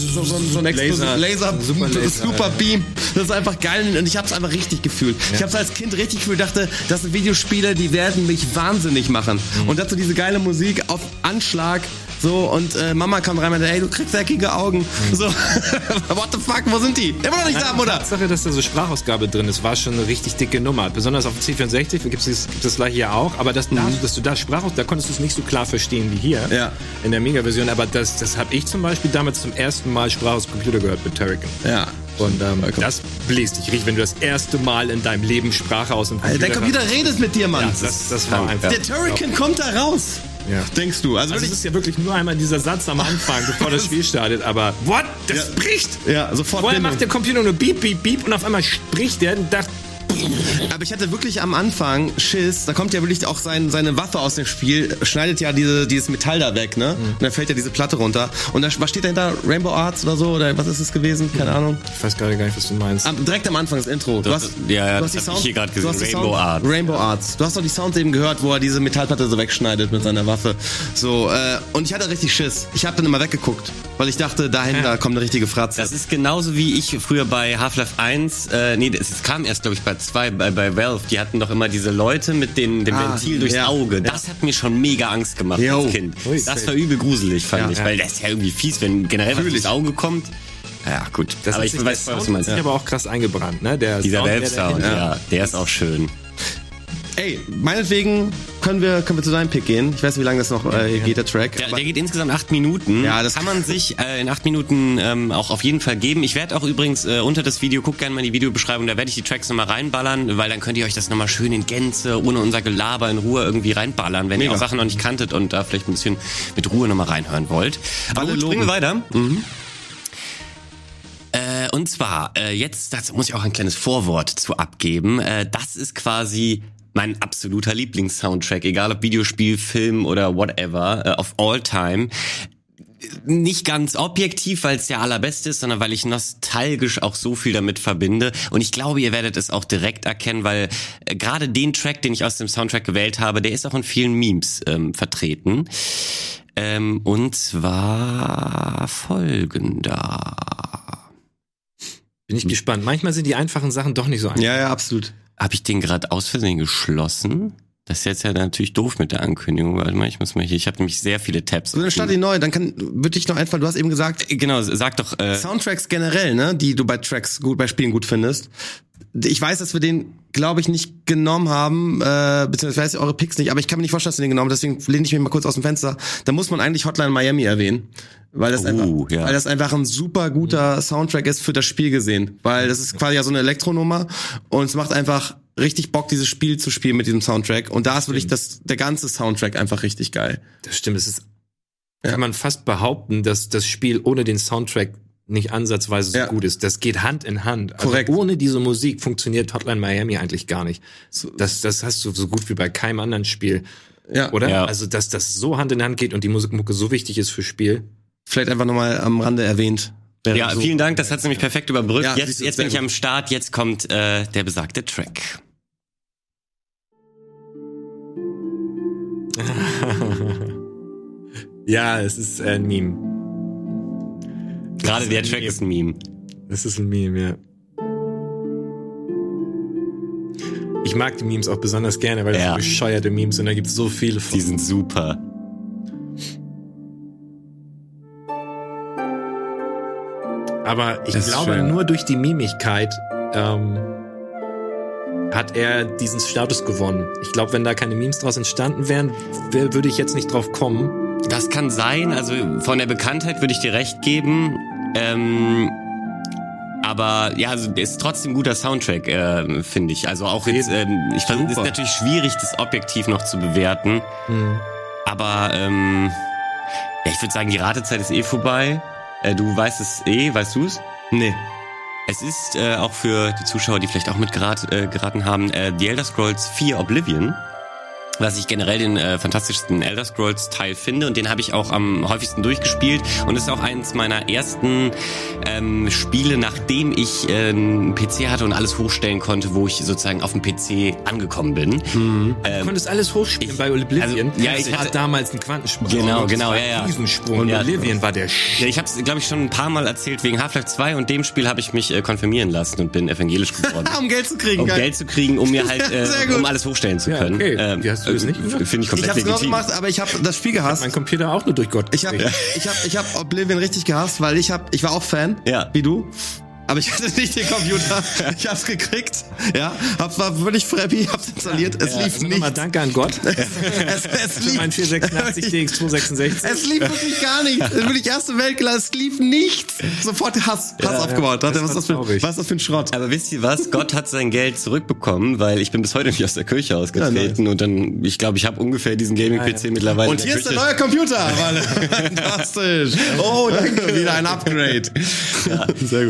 Laser, Super Beam. Das ist einfach geil und ich hab's einfach richtig gefühlt. Ja. Ich hab's als Kind richtig gefühlt, dachte, das sind Videospiele, die werden mich wahnsinnig machen. Und dazu diese geile Musik auf Anschlag. So, und Mama kam rein und meinte, hey, du kriegst eckige Augen. So, what the fuck, wo sind die? Immer noch nicht da, Mutter. Die Tatsache, dass da so Sprachausgabe drin ist, war schon eine richtig dicke Nummer. Besonders auf dem C64 gibt es das gleich hier auch. Aber dass du da da konntest du es nicht so klar verstehen wie hier in der Mega-Version. Aber das habe ich zum Beispiel damals zum ersten Mal Sprache aus Computer gehört mit Turrican. Ja. Und das bläst dich richtig, wenn du das erste Mal in deinem Leben Sprache aus dem Computer dein Computer redet mit dir, Mann. Ja, das war einfach. Der Turrican kommt da raus. Ja. Denkst du? Also es ist ja wirklich nur einmal dieser Satz am Anfang, bevor das Spiel startet, aber what? Das bricht! Ja, sofort. Vorher macht der Computer nur Beep, Beep, Beep und auf einmal spricht der und Aber ich hatte wirklich am Anfang Schiss, da kommt ja wirklich auch seine Waffe aus dem Spiel, schneidet ja dieses Metall da weg, ne? Und dann fällt ja diese Platte runter. Und da, was steht dahinter? Rainbow Arts oder so? Oder was ist es gewesen? Keine Ahnung. Ich weiß gerade gar nicht, was du meinst. Direkt am Anfang das Intro. Du hast die das hab ich hier gerade gesehen. Rainbow Arts. Rainbow Arts. Du hast doch die Sounds eben gehört, wo er diese Metallplatte so wegschneidet mit seiner Waffe. So, und ich hatte richtig Schiss. Ich habe dann immer weggeguckt, weil ich dachte, dahinter kommt eine richtige Fratze. Das ist genauso wie ich früher bei Half-Life 1, es kam erst, glaube ich, bei 2, bei Valve, die hatten doch immer diese Leute mit dem Ventil durchs Auge. Das hat mir schon mega Angst gemacht als Kind. Das war übel gruselig, fand ich, weil das ist ja irgendwie fies, wenn generell was durchs Auge kommt. Ja, gut. Aber ich weiß, was du meinst. Das ist aber auch krass eingebrannt, ne? Dieser Valve-Sound, der ist auch schön. Ey, meinetwegen können wir zu deinem Pick gehen. Ich weiß nicht, wie lange das noch geht, der Track. Der geht insgesamt 8 Minuten. Ja, das kann man sich in 8 Minuten auch auf jeden Fall geben. Ich werde auch übrigens unter das Video, guckt gerne mal in die Videobeschreibung, da werde ich die Tracks nochmal reinballern, weil dann könnt ihr euch das nochmal schön in Gänze, ohne unser Gelaber in Ruhe irgendwie reinballern, wenn ihr auch Sachen noch nicht kanntet und da vielleicht ein bisschen mit Ruhe nochmal reinhören wollt. Aber gut, springen wir weiter. Und zwar, jetzt dazu muss ich auch ein kleines Vorwort zu abgeben. Das ist quasi mein absoluter Lieblings-Soundtrack, egal ob Videospiel, Film oder whatever, of all time. Nicht ganz objektiv, weil es der allerbeste ist, sondern weil ich nostalgisch auch so viel damit verbinde. Und ich glaube, ihr werdet es auch direkt erkennen, weil gerade den Track, den ich aus dem Soundtrack gewählt habe, der ist auch in vielen Memes vertreten. Und zwar folgender. Bin ich gespannt. Manchmal sind die einfachen Sachen doch nicht so einfach. Ja, absolut. Habe ich den gerade aus Versehen geschlossen? Das ist jetzt ja natürlich doof mit der Ankündigung. Warte mal, ich habe nämlich sehr viele Tabs. So, dann start die neu, dann würde ich noch einfallen, du hast eben gesagt... Genau, sag doch... Soundtracks generell, ne, die du bei Spielen gut findest. Ich weiß, dass wir den, glaube ich, nicht genommen haben, beziehungsweise ich weiß eure Picks nicht, aber ich kann mir nicht vorstellen, dass wir den genommen haben, deswegen lehne ich mich mal kurz aus dem Fenster. Da muss man eigentlich Hotline Miami erwähnen. Weil das einfach ein super guter Soundtrack ist für das Spiel gesehen. Weil das ist quasi ja so eine Elektronummer und es macht einfach richtig Bock, dieses Spiel zu spielen mit diesem Soundtrack. Und da ist wirklich der ganze Soundtrack einfach richtig geil. Das stimmt, kann man fast behaupten, dass das Spiel ohne den Soundtrack nicht ansatzweise so gut ist. Das geht Hand in Hand. Korrekt. Also ohne diese Musik funktioniert Hotline Miami eigentlich gar nicht. Das hast du so gut wie bei keinem anderen Spiel. Ja. Oder? Ja. Also, dass das so Hand in Hand geht und die Mucke so wichtig ist fürs Spiel. Vielleicht einfach nochmal am Rande erwähnt. Ja, so. Vielen Dank, das hat's nämlich perfekt überbrückt. Ja, jetzt bin ich am Start, jetzt kommt der besagte Track. Ja, es ist ein Meme. Gerade der Track ist ein Meme. Das ist ein Meme, ja. Ich mag die Memes auch besonders gerne, weil das so bescheuerte Memes sind, da gibt's so viele von. Die sind super. Aber ich glaube, nur durch die Mimigkeit hat er diesen Status gewonnen. Ich glaube, wenn da keine Memes draus entstanden wären, würde ich jetzt nicht drauf kommen. Das kann sein, also von der Bekanntheit würde ich dir recht geben. Aber ja, also ist trotzdem ein guter Soundtrack, finde ich. Also auch jetzt, ich fand, es ist natürlich schwierig, das objektiv noch zu bewerten. Aber ich würde sagen, die Ratezeit ist vorbei. Du weißt es weißt du es? Nee. Es ist auch für die Zuschauer, die vielleicht auch mit geraten haben, The Elder Scrolls 4 Oblivion. Was ich generell den fantastischsten Elder Scrolls Teil finde und den habe ich auch am häufigsten durchgespielt und ist auch eins meiner ersten Spiele, nachdem ich einen PC hatte und alles hochstellen konnte, wo ich sozusagen auf dem PC angekommen bin. Du konntest alles hochspielen bei Oblivion. Also, ja, ich hatte damals einen Quantensprung. Genau, ein Riesensprung. Und Oblivion war der Ja, ich habe es, glaube ich, schon ein paar Mal erzählt, wegen Half-Life 2 und dem Spiel habe ich mich konfirmieren lassen und bin evangelisch geworden. Um Geld zu kriegen. Geld zu kriegen, um mir halt um alles hochstellen zu können. Ja, okay. Hast du das nicht gemacht? Finde ich komplett legitim. Ich hab's genau gemacht, aber ich habe das Spiel gehasst. Mein Computer auch nur durch Gott. Ich hab Oblivion richtig gehasst, weil ich war auch Fan, wie du. Aber ich hatte nicht den Computer. Ich hab's gekriegt. Ja, war völlig happy, hab's installiert. Es lief nicht. Nochmal danke an Gott. es lief. Mein 486 DX266. Es lief wirklich gar nicht. Es bin ich erste Welt gelassen. Es lief nichts. Sofort Hass aufgebaut. Was ist das für ein Schrott? Aber wisst ihr was? Gott hat sein Geld zurückbekommen, weil ich bin bis heute nicht aus der Kirche ausgetreten und dann, ich glaube, ich habe ungefähr diesen Gaming-PC mittlerweile. Und hier ist der neue Computer. Fantastisch. Oh, danke. Wieder ein Upgrade. Ja, sehr gut.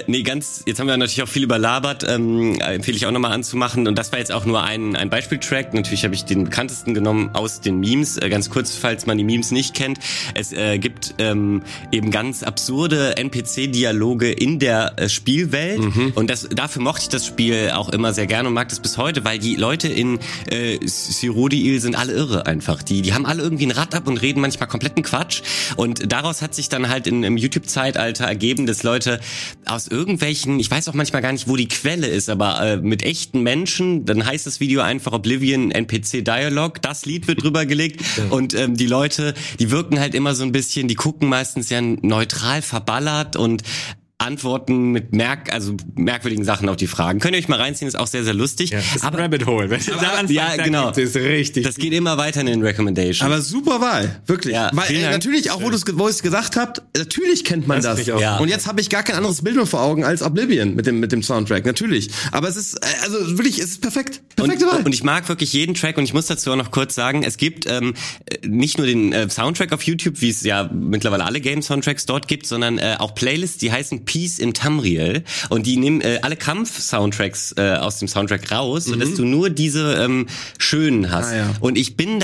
jetzt haben wir natürlich auch viel überlabert, empfehle ich auch nochmal anzumachen. Und das war jetzt auch nur ein Beispieltrack. Natürlich habe ich den bekanntesten genommen aus den Memes. Ganz kurz, falls man die Memes nicht kennt. Es gibt eben ganz absurde NPC-Dialoge in der Spielwelt. Und dafür mochte ich das Spiel auch immer sehr gerne und mag das bis heute, weil die Leute in Cyrodiil sind alle irre einfach. Die haben alle irgendwie ein Rad ab und reden manchmal kompletten Quatsch. Und daraus hat sich dann halt im YouTube-Zeitalter ergeben, dass Leute aus irgendwelchen, ich weiß auch manchmal gar nicht, wo die Quelle ist, aber mit echten Menschen, dann heißt das Video einfach Oblivion NPC Dialogue, das Lied wird drüber gelegt und die Leute, die wirken halt immer so ein bisschen, die gucken meistens ja neutral verballert und antworten mit merkwürdigen Sachen auf die Fragen. Könnt ihr euch mal reinziehen, ist auch sehr, sehr lustig. Ja, ist ein Rabbit Hole. Wenn ihr da anfangt, ja, genau. Das ist richtig. Das geht immer weiter in den Recommendations. Aber super Wahl, wirklich. Ja, weil natürlich, auch wo ihr es gesagt habt, natürlich kennt man das. Ja. Und jetzt habe ich gar kein anderes Bild mehr vor Augen als Oblivion mit dem Soundtrack, natürlich. Aber es ist, also wirklich, es ist perfekt. Perfekte Wahl. Und ich mag wirklich jeden Track und ich muss dazu auch noch kurz sagen, es gibt nicht nur den Soundtrack auf YouTube, wie es ja mittlerweile alle Game-Soundtracks dort gibt, sondern auch Playlists, die heißen Peace in Tamriel und die nehmen alle Kampf-Soundtracks aus dem Soundtrack raus, sodass du nur diese schönen hast. Und ich bin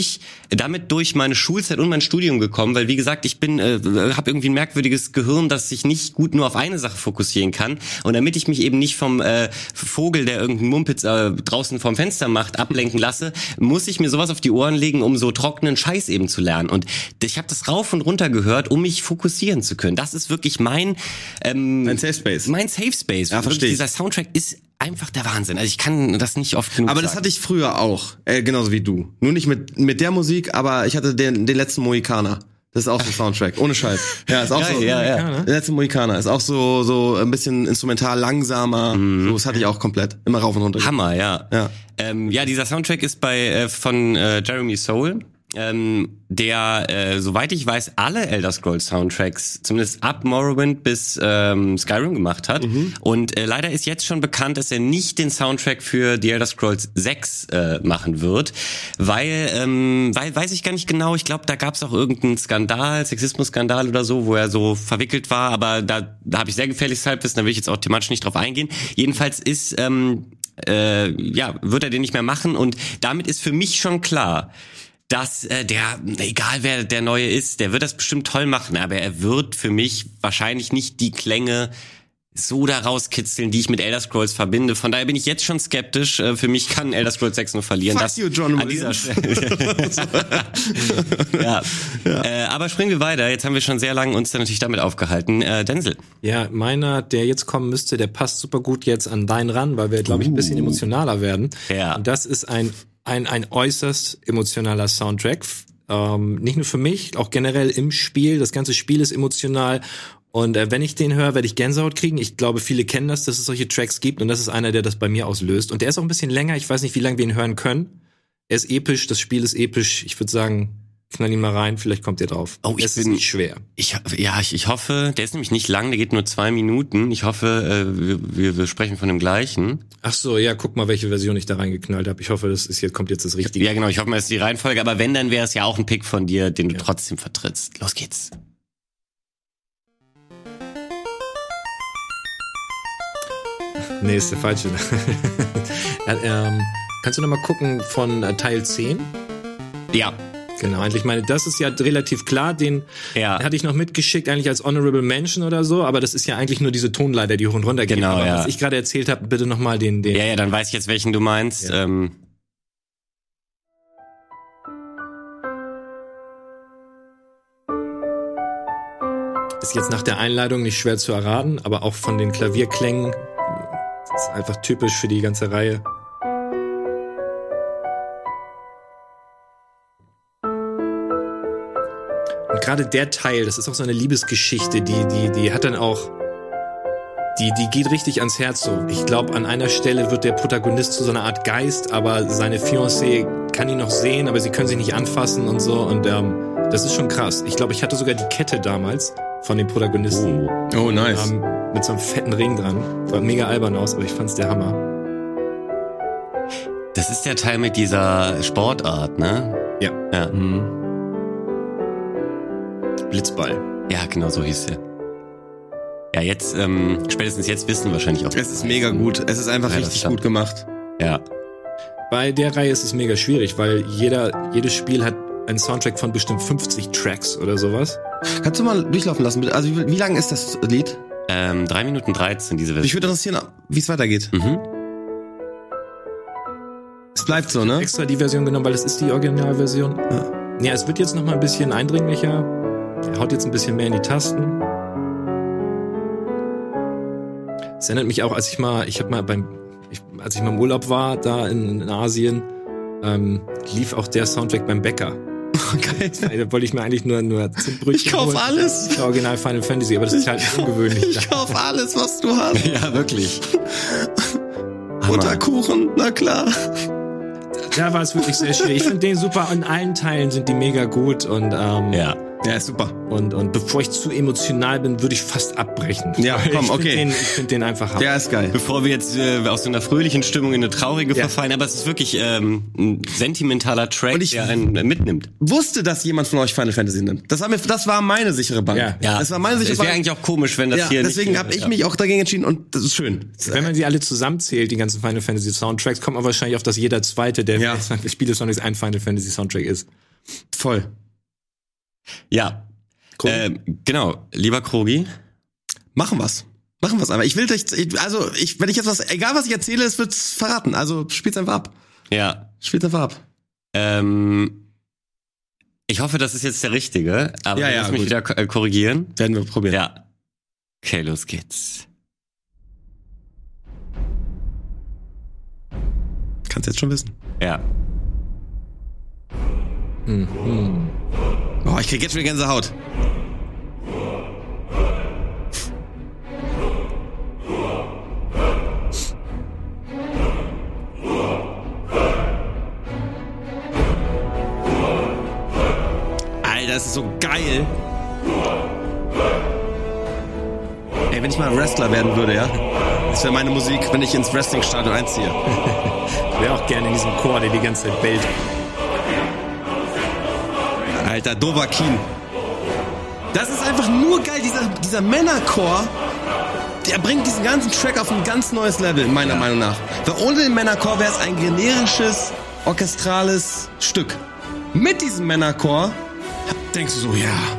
damit durch meine Schulzeit und mein Studium gekommen, weil wie gesagt, ich habe irgendwie ein merkwürdiges Gehirn, das sich nicht gut nur auf eine Sache fokussieren kann. Und damit ich mich eben nicht vom Vogel, der irgendeinen Mumpitz draußen vorm Fenster macht, ablenken lasse, muss ich mir sowas auf die Ohren legen, um so trockenen Scheiß eben zu lernen. Und ich habe das rauf und runter gehört, um mich fokussieren zu können. Das ist wirklich mein Safe Space. Mein Safe Space. Ja, verstehe. Dieser Soundtrack ist einfach der Wahnsinn. Also ich kann das nicht oft genug Aber sagen. das hatte ich früher auch, genauso wie du. Nur nicht mit der Musik, aber ich hatte den letzten Mohikaner. Das ist auch so ein Soundtrack, ohne Scheiß. Ja, ist auch so. Ja. Der letzte Mohikaner ist auch so ein bisschen instrumental langsamer. So, das hatte ich auch komplett. Immer rauf und runter. Hammer, ja. Dieser Soundtrack ist von Jeremy Soule. Der, soweit ich weiß, alle Elder Scrolls Soundtracks, zumindest ab Morrowind bis Skyrim gemacht hat. Und leider ist jetzt schon bekannt, dass er nicht den Soundtrack für The Elder Scrolls 6 machen wird, weil weiß ich gar nicht genau, ich glaube, da gab es auch irgendeinen Skandal, Sexismus-Skandal oder so, wo er so verwickelt war, aber da habe ich sehr gefährliches Halbwissen, da will ich jetzt auch thematisch nicht drauf eingehen. Jedenfalls ist wird er den nicht mehr machen und damit ist für mich schon klar, dass egal wer der Neue ist, der wird das bestimmt toll machen, aber er wird für mich wahrscheinlich nicht die Klänge so da rauskitzeln, die ich mit Elder Scrolls verbinde. Von daher bin ich jetzt schon skeptisch. Für mich kann Elder Scrolls 6 nur verlieren. Fuck you, John an dieser Stelle. Aber springen wir weiter. Jetzt haben wir schon sehr lange uns dann natürlich damit aufgehalten. Denzel. Ja, meiner, der jetzt kommen müsste, der passt super gut jetzt an deinen ran, weil wir, glaube ich, ein bisschen emotionaler werden. Ja. Und das ist ein äußerst emotionaler Soundtrack. Nicht nur für mich, auch generell im Spiel. Das ganze Spiel ist emotional. Und wenn ich den höre, werde ich Gänsehaut kriegen. Ich glaube, viele kennen das, dass es solche Tracks gibt. Und das ist einer, der das bei mir auslöst. Und der ist auch ein bisschen länger. Ich weiß nicht, wie lange wir ihn hören können. Er ist episch, das Spiel ist episch. Ich würde sagen, knall ihn mal rein, vielleicht kommt ihr drauf. Es ist nicht schwer. Ich hoffe, der ist nämlich nicht lang, der geht nur 2 Minuten. Ich hoffe, wir sprechen von dem gleichen. Ach so, ja, guck mal, welche Version ich da reingeknallt habe. Ich hoffe, kommt jetzt das Richtige. Ja, genau, ich hoffe mal, das ist die Reihenfolge. Aber wenn, dann wäre es ja auch ein Pick von dir, den du trotzdem vertrittst. Los geht's. Nee, ist der falsche. Kannst du noch mal gucken von Teil 10? Ja. Genau, eigentlich meine, das ist ja relativ klar, den hatte ich noch mitgeschickt, eigentlich als Honorable Mention oder so, aber das ist ja eigentlich nur diese Tonleiter, die hoch und runter gehen. Genau, aber ja. was ich gerade erzählt habe, bitte nochmal den. Ja, dann weiß ich jetzt, welchen du meinst. Ja. Ist jetzt nach der Einleitung nicht schwer zu erraten, aber auch von den Klavierklängen ist einfach typisch für die ganze Reihe. Und gerade der Teil, das ist auch so eine Liebesgeschichte, die hat dann auch, die geht richtig ans Herz so. Ich glaube, an einer Stelle wird der Protagonist zu so einer Art Geist, aber seine Fiancée kann ihn noch sehen, aber sie können sich nicht anfassen und so. Und das ist schon krass. Ich glaube, ich hatte sogar die Kette damals von dem Protagonisten. Oh, nice. Mit so einem fetten Ring dran. War mega albern aus, aber ich fand's der Hammer. Das ist der Teil mit dieser Sportart, ne? Ja. Mhm. Blitzball. Ja, genau so hieß der. Ja, jetzt, spätestens jetzt wissen wahrscheinlich auch. Es ist mega gut. Es ist einfach richtig gut gemacht. Ja. Bei der Reihe ist es mega schwierig, weil jedes Spiel hat einen Soundtrack von bestimmt 50 Tracks oder sowas. Kannst du mal durchlaufen lassen, bitte? Also wie lang ist das Lied? 3 Minuten 13, diese Version. Mich würde interessieren, wie es weitergeht. Es bleibt so, ne? Extra die Version genommen, weil das ist die Originalversion. Ja, es wird jetzt noch mal ein bisschen eindringlicher. Er haut jetzt ein bisschen mehr in die Tasten. Es erinnert mich auch, als ich mal im Urlaub war, da in Asien, lief auch der Soundtrack beim Bäcker. Geil. Da wollte ich mir eigentlich nur Zimtbrötchen Ich kauf holen. alles. Das Original Final Fantasy, aber das ist halt nicht ungewöhnlich. Ich kauf alles, was du hast. Ja, wirklich. Butterkuchen, na klar. Da war es wirklich sehr schwierig. Ich finde den super. In allen Teilen sind die mega gut und Ja, ist super. Und bevor ich zu emotional bin, würde ich fast abbrechen. Ja, komm, okay. Ich finde den einfach hammer. Ja, ist geil. Bevor wir jetzt aus so einer fröhlichen Stimmung in eine traurige verfallen, aber es ist wirklich ein sentimentaler Track, Und ich der einen mitnimmt. wusste, dass jemand von euch Final Fantasy nimmt. Das war meine sichere Bank. Ja. Das war meine sichere Es wäre Bank. eigentlich auch komisch, wenn das hier deswegen nicht... habe ich mich auch dagegen entschieden und das ist schön. Wenn man sie alle zusammenzählt, die ganzen Final Fantasy Soundtracks, kommt man wahrscheinlich auf, dass jeder zweite, der Spiele-Soundtracks ein Final Fantasy Soundtrack ist. Voll. Ja. Genau, lieber Krogi. Machen wir's einfach. Ich will dich, wenn ich jetzt egal was ich erzähle, es wird's verraten. Also spiel's einfach ab. Ja. Spiel's einfach ab. Ich hoffe, das ist jetzt der richtige, aber Ja, lass mich gut. wieder korrigieren. Werden wir probieren. Ja. Okay, los geht's. Kannst jetzt schon wissen. Ja. Oh, ich krieg jetzt schon Gänsehaut. Alter, das ist so geil. Ey, wenn ich mal Wrestler werden würde, ja? Das wäre meine Musik, wenn ich ins Wrestling-Stadion einziehe. Ich wäre auch gerne in diesem Chor, der die ganze Zeit bellt. Alter, Dovahkiin. Das ist einfach nur geil, dieser Männerchor, der bringt diesen ganzen Track auf ein ganz neues Level, meiner Meinung nach. Weil ohne den Männerchor wäre es ein generisches, orchestrales Stück. Mit diesem Männerchor denkst du so,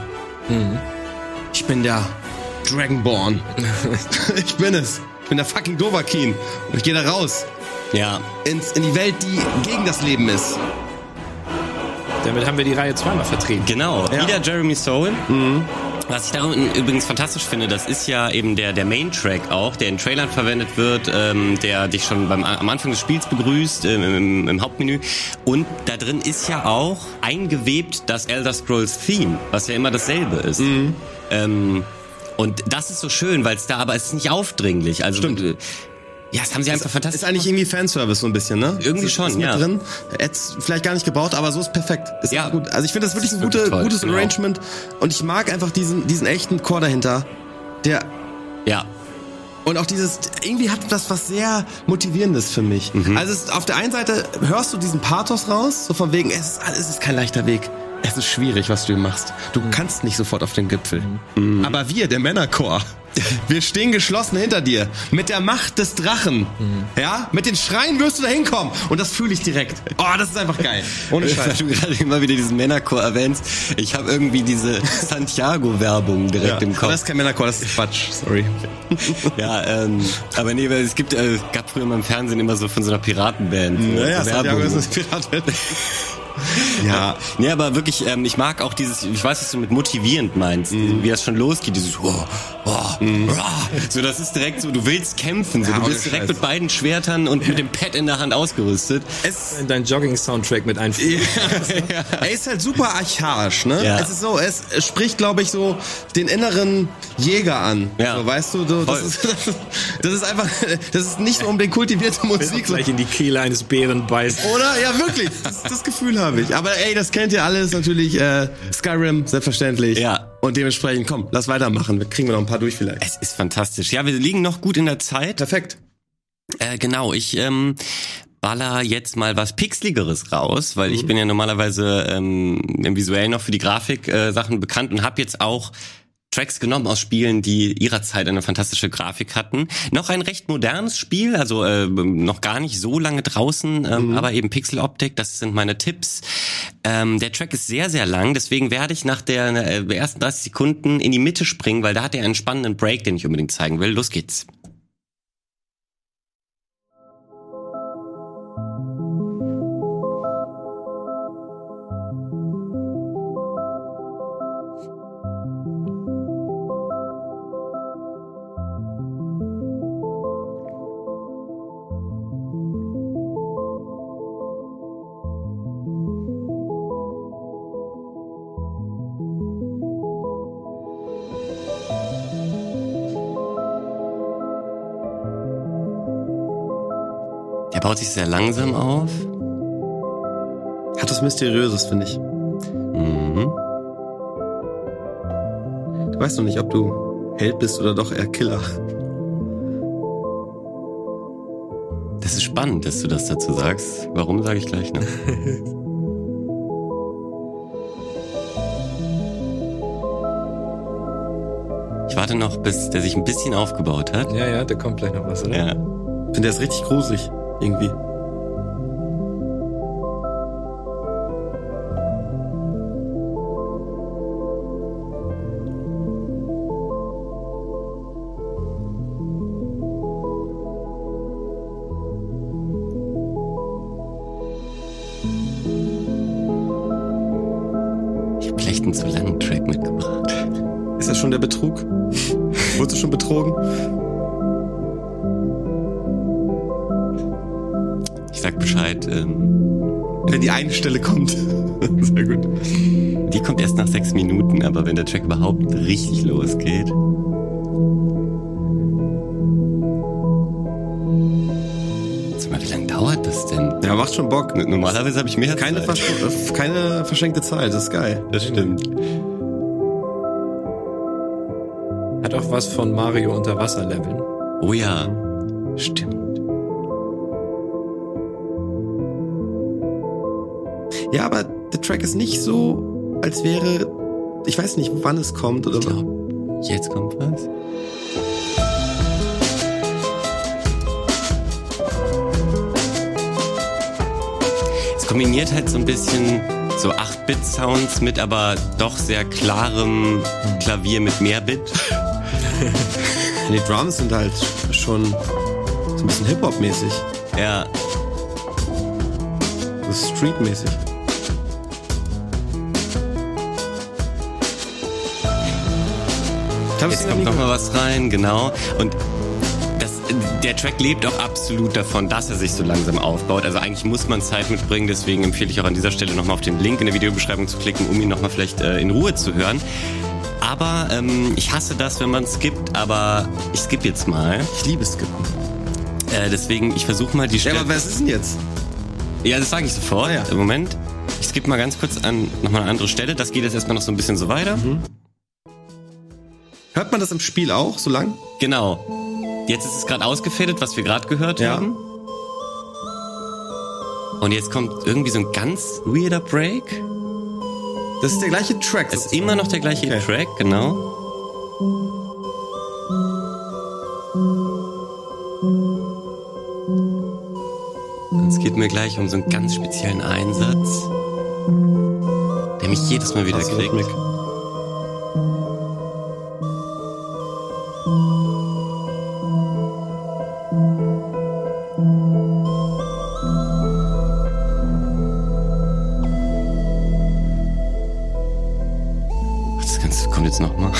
ich bin der Dragonborn. Ich bin es. Ich bin der fucking Dovahkiin. Und ich gehe da raus. Ja. In die Welt, die gegen das Leben ist. Damit haben wir die Reihe zweimal vertreten. Genau, wieder Jeremy Soule. Was ich darum übrigens fantastisch finde, das ist ja eben der Main-Track auch, der in Trailern verwendet wird, der dich schon am Anfang des Spiels begrüßt, im Hauptmenü. Und da drin ist ja auch eingewebt das Elder Scrolls Theme, was ja immer dasselbe ist. Und das ist so schön, weil aber es ist nicht aufdringlich. Also, Stimmt. Ja, das haben sie einfach fantastisch. Ist eigentlich irgendwie Fanservice so ein bisschen, ne? Irgendwie ist, schon, ist mit ja. drin. Hätt's vielleicht gar nicht gebraucht, aber so ist perfekt. Ist Ja. gut. Also ich finde das wirklich ein wirklich toll, gutes genau. Arrangement. Und ich mag einfach diesen echten Chor dahinter. Der, Ja. und auch irgendwie hat das was sehr Motivierendes für mich. Also auf der einen Seite hörst du diesen Pathos raus, so von wegen, es ist kein leichter Weg. Es ist schwierig, was du hier machst. Du kannst nicht sofort auf den Gipfel. Aber wir, der Männerchor, wir stehen geschlossen hinter dir. Mit der Macht des Drachen. Ja? Mit den Schreien wirst du da hinkommen. Und das fühle ich direkt. Oh, das ist einfach geil. Ohne Weil Scheiß. du gerade immer wieder diesen Männerchor erwähnst. Ich habe irgendwie diese Santiago-Werbung direkt im Aber Kopf. das ist kein Männerchor, das ist Quatsch. Sorry. Ja, aber nee, weil gab früher mal im Fernsehen immer so von so einer Piratenband. Naja, so Santiago Werbung. ist ein Pirat. Ja. Nee, aber wirklich, ich mag auch dieses, ich weiß, was du mit motivierend meinst, wie das schon losgeht, dieses so, das ist direkt so, du willst kämpfen, so, Ja, du ohne bist direkt Scheiß. mit beiden Schwertern und mit dem Pad in der Hand ausgerüstet. In dein Jogging-Soundtrack mit einfügen. Er ist halt super archaisch, ne? Ja. Es ist so, es spricht, glaube ich, so den inneren Jäger an. Ja. So, weißt du, das ist einfach, das ist nicht so unbedingt kultivierte Musik. So. Gleich in die Kehle eines Bären beißt. Oder? Ja, wirklich. Das Gefühl habe ich. Aber ey, das kennt ihr alles natürlich. Skyrim, selbstverständlich. Ja. Und dementsprechend, komm, lass weitermachen. Kriegen wir noch ein paar durch vielleicht. Es ist fantastisch. Ja, wir liegen noch gut in der Zeit. Perfekt. Genau, ich baller jetzt mal was Pixeligeres raus, weil ich bin ja normalerweise im Visuellen noch für die Grafik Sachen bekannt und habe jetzt auch Tracks genommen aus Spielen, die ihrer Zeit eine fantastische Grafik hatten. Noch ein recht modernes Spiel, also noch gar nicht so lange draußen, aber eben Pixeloptik, das sind meine Tipps. Der Track ist sehr, sehr lang, deswegen werde ich nach der ersten 30 Sekunden in die Mitte springen, weil da hat er einen spannenden Break, den ich unbedingt zeigen will. Los geht's. Er baut sich sehr langsam auf. Hat was Mysteriöses, finde ich. Mhm. Du weißt noch nicht, ob du Held bist oder doch eher Killer. Das ist spannend, dass du das dazu sagst. Warum, sage ich gleich noch. Ich warte noch, bis der sich ein bisschen aufgebaut hat. Ja, da kommt gleich noch was, oder? Ja. Ich finde, der ist richtig gruselig, irgendwie. Ich habe vielleicht einen zu langen Track mitgebracht. Ist das schon der Betrug? Wurdest du schon betrogen? Ich sag Bescheid. Wenn die eine Stelle kommt. Sehr gut. Die kommt erst nach 6 Minuten, aber wenn der Track überhaupt richtig losgeht. Sag mal, wie lange dauert das denn? Ja, macht schon Bock. Normalerweise habe ich mehr keine Zeit. Keine verschenkte Zeit, das ist geil. Das stimmt. Hat auch was von Mario Unterwasser-Leveln. Oh ja, stimmt. Ja, aber der Track ist nicht so, als wäre... Ich weiß nicht, wann es kommt oder so. Jetzt kommt was. Es kombiniert halt so ein bisschen so 8-Bit-Sounds mit aber doch sehr klarem Klavier mit mehr Bit. Die Drums sind halt schon so ein bisschen Hip-Hop-mäßig. Ja. So Street-mäßig. Jetzt kommt noch mal was rein, genau. Und der Track lebt auch absolut davon, dass er sich so langsam aufbaut. Also eigentlich muss man Zeit mitbringen, deswegen empfehle ich auch an dieser Stelle nochmal auf den Link in der Videobeschreibung zu klicken, um ihn nochmal vielleicht in Ruhe zu hören. Aber ich hasse das, wenn man skippt, aber ich skippe jetzt mal. Ich liebe Skippen. Deswegen, ich versuche mal die Stelle... Ja, aber was ist denn jetzt? Ja, das sage ich sofort. Ah, ja. Im Moment. Ich skippe mal ganz kurz an nochmal eine andere Stelle. Das geht jetzt erstmal noch so ein bisschen so weiter. Mhm. Hört man das im Spiel auch, so lang? Genau. Jetzt ist es gerade ausgefadet, was wir gerade gehört haben. Und jetzt kommt irgendwie so ein ganz weirder Break. Das ist der gleiche Track. Es ist immer noch der gleiche Track, genau. Es geht mir gleich um so einen ganz speziellen Einsatz, der mich jedes Mal wieder kriegt. Das Ganze kommt jetzt nochmal.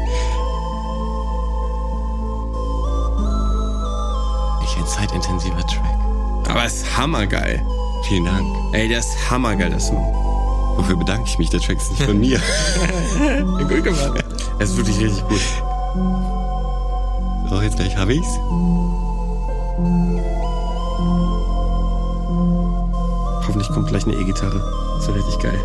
Welch ein zeitintensiver Track. Aber es ist hammergeil. Vielen Dank. Ey, der ist hammergeil, der Song. Wofür bedanke ich mich? Der Track ist nicht von mir. Gut gemacht. Er ist wirklich richtig gut. So, jetzt gleich habe ich's. Hoffentlich kommt gleich eine E-Gitarre. Das wäre richtig geil.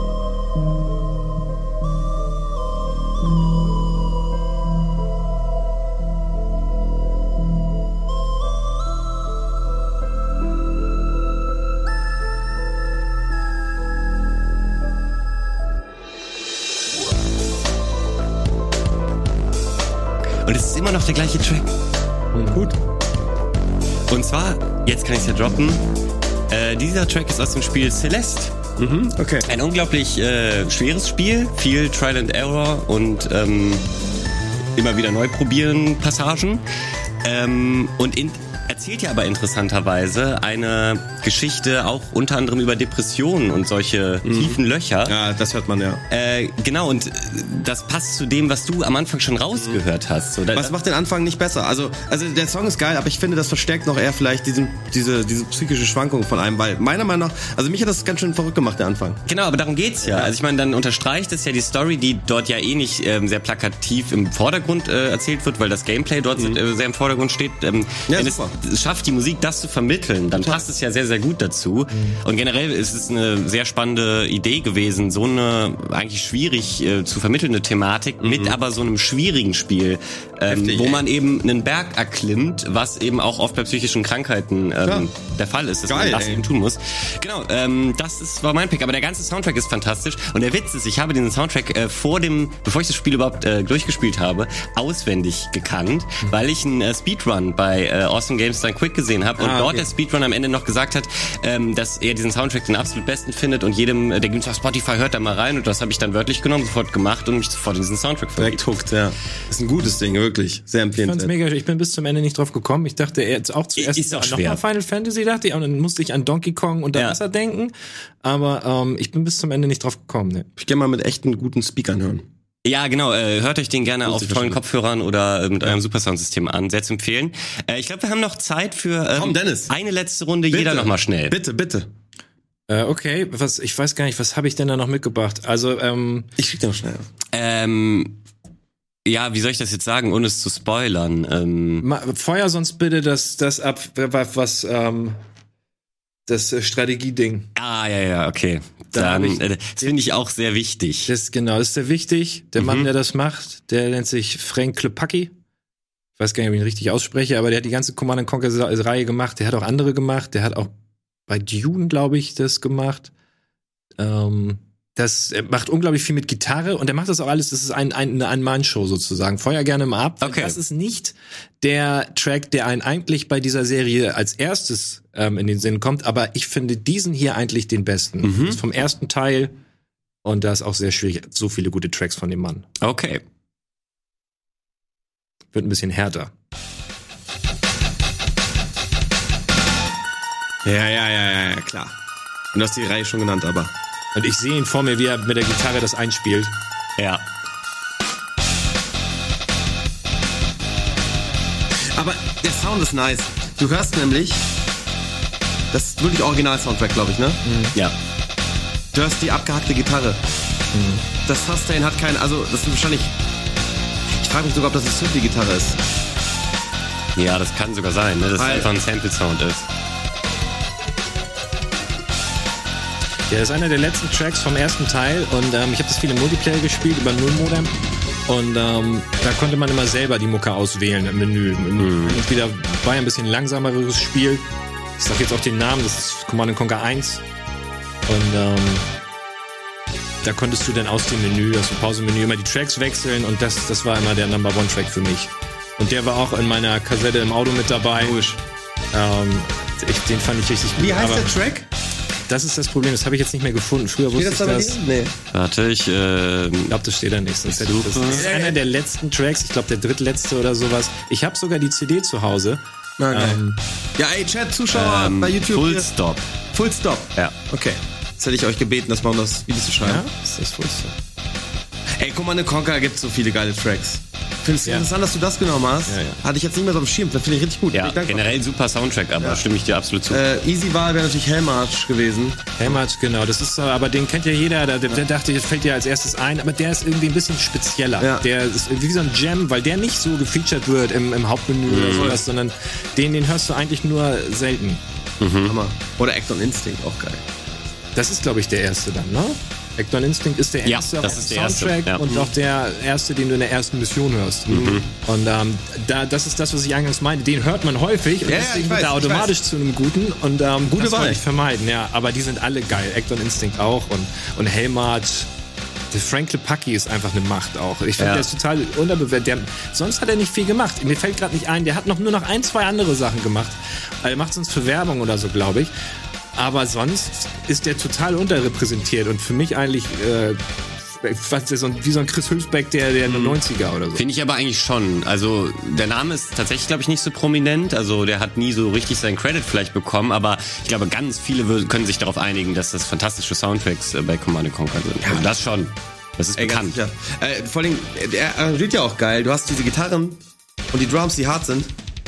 immer noch der gleiche Track. Gut. Und zwar, jetzt kann ich es ja droppen, dieser Track ist aus dem Spiel Celeste. Okay. Ein unglaublich schweres Spiel, viel Trial and Error und immer wieder neu probieren Passagen. Erzählt ja aber interessanterweise eine Geschichte auch unter anderem über Depressionen und solche tiefen Löcher. Ja, das hört man ja. Genau, und das passt zu dem, was du am Anfang schon rausgehört hast. So, Was macht den Anfang nicht besser? Also der Song ist geil, aber ich finde, das verstärkt noch eher vielleicht diese psychische Schwankung von einem, weil meiner Meinung nach, also mich hat das ganz schön verrückt gemacht, der Anfang. Genau, aber darum geht's ja. Also ich meine, dann unterstreicht es ja die Story, die dort ja nicht sehr plakativ im Vordergrund erzählt wird, weil das Gameplay dort sehr im Vordergrund steht. Wenn es schafft, die Musik das zu vermitteln, dann passt es ja sehr, sehr gut dazu. Und generell ist es eine sehr spannende Idee gewesen, so eine eigentlich schwierig zu vermittelnde Thematik mit aber so einem schwierigen Spiel, wo man eben einen Berg erklimmt, was eben auch oft bei psychischen Krankheiten der Fall ist, dass man das eben tun muss. Genau, war mein Pick. Aber der ganze Soundtrack ist fantastisch. Und der Witz ist, ich habe diesen Soundtrack bevor ich das Spiel überhaupt durchgespielt habe, auswendig gekannt, weil ich einen Speedrun bei Awesome Games Done Quick gesehen habe und dort der Speedrun am Ende noch gesagt hat, dass er diesen Soundtrack den absolut besten findet und jedem, der gibt auf Spotify, hört da mal rein, und das habe ich dann wörtlich genommen, sofort gemacht und mich sofort in diesen Soundtrack verliebt. Direkt hooked, ja. Ist ein gutes Ding, wirklich. Sehr empfehlenswert. Ich fand's mega, ich bin bis zum Ende nicht drauf gekommen. Ich dachte jetzt auch zuerst nochmal Final Fantasy, dachte ich, und dann musste ich an Donkey Kong unter Wasser denken, aber ich bin bis zum Ende nicht drauf gekommen. Ne. Ich gerne mal mit echten guten Speakern hören. Ja, genau. Hört euch den gerne auf tollen Kopfhörern oder mit eurem Supersound-System an. Sehr zu empfehlen. Ich glaube, wir haben noch Zeit für Dennis. Eine letzte Runde. Bitte. Jeder noch mal schnell. Bitte. Okay, ich weiß gar nicht, was habe ich denn da noch mitgebracht? Also, ich krieg den noch schnell. Ja, wie soll ich das jetzt sagen, ohne es zu spoilern? Feuer sonst bitte das ab, was das Strategieding. Ja, okay. Dann, das finde ich auch sehr wichtig. Das ist sehr wichtig. Der Mann, der das macht, der nennt sich Frank Klepacki. Ich weiß gar nicht, ob ich ihn richtig ausspreche, aber der hat die ganze Command & Conquer-Reihe gemacht. Der hat auch andere gemacht. Der hat auch bei Dune, glaube ich, das gemacht. Er macht unglaublich viel mit Gitarre und er macht das auch alles, das ist eine Ein-Mann-Show sozusagen. Feuer gerne mal ab. Okay. Das ist nicht der Track, der einen eigentlich bei dieser Serie als erstes in den Sinn kommt, aber ich finde diesen hier eigentlich den besten. Das ist vom ersten Teil und da ist auch sehr schwierig, so viele gute Tracks von dem Mann. Okay. Wird ein bisschen härter. Ja, klar. Und du hast die Reihe schon genannt, aber... Und ich sehe ihn vor mir, wie er mit der Gitarre das einspielt. Ja. Aber der Sound ist nice. Du hörst nämlich, das ist wirklich Original-Soundtrack, glaube ich, ne? Ja. Du hörst die abgehackte Gitarre. Das Sustain hat keinen, also das ist wahrscheinlich, ich frage mich sogar, ob das eine Synthie-Gitarre ist. Ja, das kann sogar sein, ne? Dass es einfach ein Sample-Sound ist. Ja, das ist einer der letzten Tracks vom ersten Teil und ich habe das viel im Multiplayer gespielt über Null-Modem und da konnte man immer selber die Mucke auswählen im Menü. Und wieder war ein bisschen langsameres Spiel. Ich sag jetzt auch den Namen, das ist Command & Conquer 1 und da konntest du dann aus dem Menü, aus dem Pausenmenü immer die Tracks wechseln und das war immer der Number-One-Track für mich. Und der war auch in meiner Kassette im Auto mit dabei. Den fand ich richtig gut. Wie heißt der Track? Das ist das Problem, das habe ich jetzt nicht mehr gefunden. Früher wusste ich das. Nee. Warte, ich glaube, das steht da nicht. Das ist einer der letzten Tracks, ich glaube der drittletzte oder sowas. Ich habe sogar die CD zu Hause. Okay. Ja, ey, Chat, Zuschauer bei YouTube. Full Stop. Full Stop? Ja. Okay. Jetzt hätte ich euch gebeten, das mal um das Video zu schreiben. Ja, das ist Full Stop. Ey, Command & Conquer gibt so viele geile Tracks. Findest du interessant, dass du das genommen hast? Ja. Hatte ich jetzt nicht mehr so am Schirm. Das finde ich richtig gut. Ja, generell super Soundtrack, aber stimme ich dir absolut zu. Easy Wahl wäre natürlich Hellmarch gewesen. Hellmarch, genau. Das ist aber den kennt ja jeder. Der dachte ich, das fällt dir als erstes ein. Aber der ist irgendwie ein bisschen spezieller. Ja. Der ist wie so ein Gem, weil der nicht so gefeatured wird im Hauptmenü oder sowas, sondern den hörst du eigentlich nur selten. Hammer. Oder Act on Instinct, auch geil. Das ist, glaube ich, der erste dann, ne? Act on Instinct ist der erste Soundtrack und auch der erste, den du in der ersten Mission hörst. Und das ist das, was ich eingangs meinte. Den hört man häufig und deswegen wird er automatisch zu einem guten. Und gute das Wahl. wollte ich vermeiden, ja. Aber die sind alle geil. Act on Instinct auch und Hellmarch. Der Frank Lepacki ist einfach eine Macht auch. Ich finde, der ist total unterbewertet. Sonst hat er nicht viel gemacht. Mir fällt gerade nicht ein, der hat nur noch 1, 2 andere Sachen gemacht. Er macht sonst für Werbung oder so, glaube ich. Aber sonst ist der total unterrepräsentiert und für mich eigentlich wie so ein Chris Hülsbeck der 90er oder so. Finde ich aber eigentlich schon. Also der Name ist tatsächlich, glaube ich, nicht so prominent. Also der hat nie so richtig seinen Credit vielleicht bekommen, aber ich glaube, ganz viele können sich darauf einigen, dass das fantastische Soundtracks bei Command & Conquer sind. Ja. Also das schon. Das ist bekannt. Ja. Vor allem, er arrangiert ja auch geil. Du hast diese Gitarren und die Drums, die hart sind.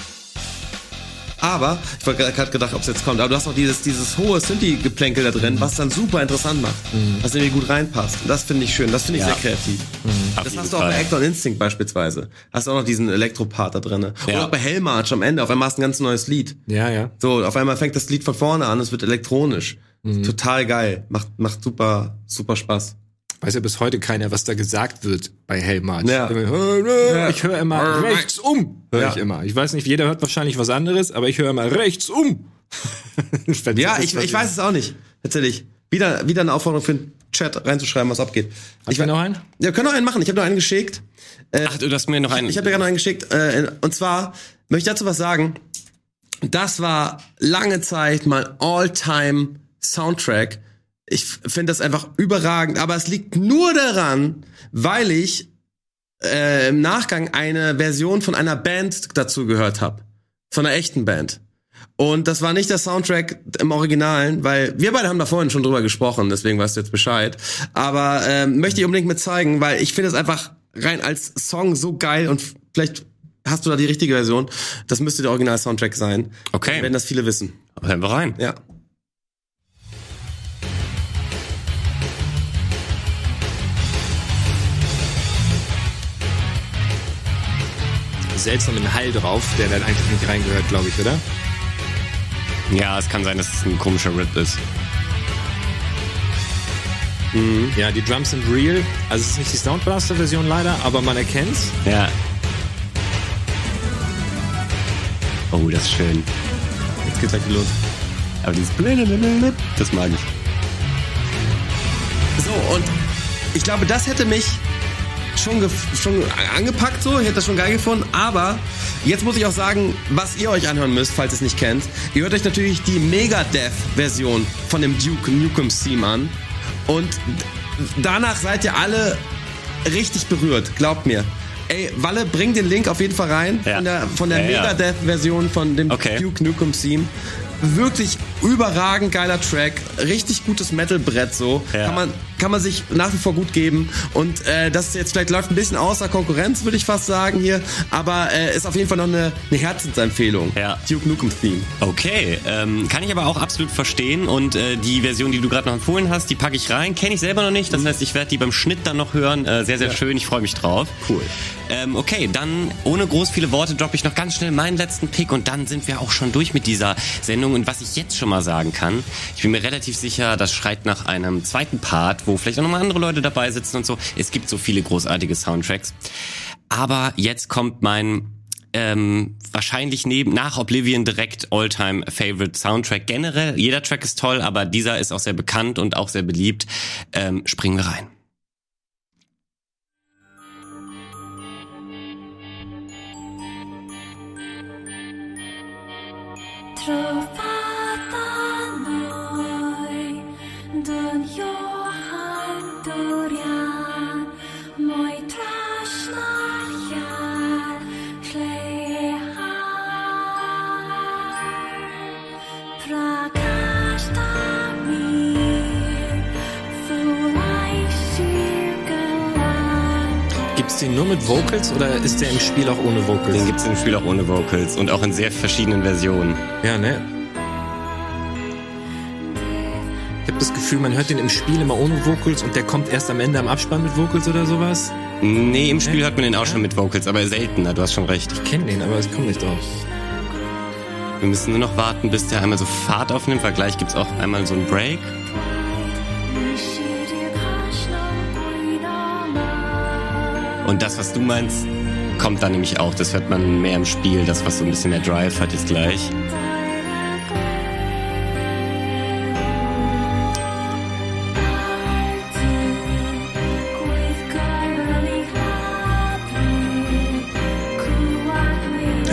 Aber, ich wollte gerade gedacht, ob es jetzt kommt, aber du hast auch dieses hohe Synthi-Geplänkel da drin, was dann super interessant macht, was irgendwie gut reinpasst. Und das finde ich schön, das finde ich sehr kreativ. Das hast du auch bei Acton Instinct beispielsweise. Hast du auch noch diesen Elektropart da drin. Oder auch bei Hellmarch am Ende, auf einmal hast du ein ganz neues Lied. Ja. So, auf einmal fängt das Lied von vorne an, es wird elektronisch. Total geil, macht super, super Spaß. Weiß ja bis heute keiner, was da gesagt wird bei Hellmarch. Ja. Ich höre immer rechts um. Höre ich immer. Ich weiß nicht, jeder hört wahrscheinlich was anderes, aber ich höre immer rechts um. Ich weiß es auch nicht. Tatsächlich. Wieder eine Aufforderung für den Chat reinzuschreiben, was abgeht. Ich will noch einen? Ja, wir können noch einen machen. Ich habe noch einen geschickt. Ach, du hast mir noch einen. Ich habe dir gerade noch einen geschickt. Und zwar möchte ich dazu was sagen. Das war lange Zeit mein All-Time Soundtrack. Ich finde das einfach überragend, aber es liegt nur daran, weil ich im Nachgang eine Version von einer Band dazu gehört habe. Von einer echten Band. Und das war nicht der Soundtrack im Originalen, weil wir beide haben da vorhin schon drüber gesprochen, deswegen weißt du jetzt Bescheid. Aber möchte ich unbedingt mit zeigen, weil ich finde es einfach rein als Song so geil und vielleicht hast du da die richtige Version. Das müsste der Original-Soundtrack sein. Okay. Dann werden das viele wissen. Hören wir rein. Ja. Seltsamen Hall drauf, der dann eigentlich nicht reingehört, glaube ich, oder? Ja, es kann sein, dass es ein komischer Rip ist. Ja, die Drums sind real. Also es ist nicht die Soundblaster-Version leider, aber man erkennt's. Ja. Oh, das ist schön. Jetzt geht's gleich los. Aber dieses das mag ich. So, und ich glaube, das hätte mich schon angepackt, so. Ich hätte das schon geil gefunden. Aber jetzt muss ich auch sagen, was ihr euch anhören müsst, falls ihr es nicht kennt. Ihr hört euch natürlich die Megadeth-Version von dem Duke Nukem Theme an. Und danach seid ihr alle richtig berührt. Glaubt mir. Ey, Walle, bring den Link auf jeden Fall rein. Ja. Von der Megadeth-Version von dem Duke Nukem Theme. Wirklich überragend geiler Track, richtig gutes Metal-Brett so, kann man sich nach wie vor gut geben und das jetzt vielleicht läuft ein bisschen außer Konkurrenz, würde ich fast sagen hier, aber ist auf jeden Fall noch eine Herzensempfehlung. Ja. Duke Nukem Theme. Okay, kann ich aber auch absolut verstehen und die Version, die du gerade noch empfohlen hast, die packe ich rein, kenne ich selber noch nicht, das heißt, ich werde die beim Schnitt dann noch hören, sehr, sehr schön, ich freue mich drauf. Cool. Okay, dann ohne groß viele Worte droppe ich noch ganz schnell meinen letzten Pick und dann sind wir auch schon durch mit dieser Sendung. Und was ich jetzt schon mal sagen kann, ich bin mir relativ sicher, das schreit nach einem zweiten Part, wo vielleicht auch nochmal andere Leute dabei sitzen und so. Es gibt so viele großartige Soundtracks. Aber jetzt kommt mein wahrscheinlich nach Oblivion direkt All-Time Favorite Soundtrack. Generell, jeder Track ist toll, aber dieser ist auch sehr bekannt und auch sehr beliebt. Springen wir rein. Gibt's den nur mit Vocals oder ist der im Spiel auch ohne Vocals? Den gibt's im Spiel auch ohne Vocals und auch in sehr verschiedenen Versionen. Ja, ne? Ich habe das Gefühl, man hört den im Spiel immer ohne Vocals und der kommt erst am Ende am Abspann mit Vocals oder sowas. Nee, im Spiel hört man den auch schon mit Vocals, aber seltener, du hast schon recht. Ich kenne den, aber es kommt nicht drauf. Wir müssen nur noch warten, bis der einmal so Fahrt aufnimmt, weil gleich gibt's auch einmal so einen Break. Und das, was du meinst, kommt dann nämlich auch. Das hört man mehr im Spiel, das, was so ein bisschen mehr Drive hat jetzt gleich.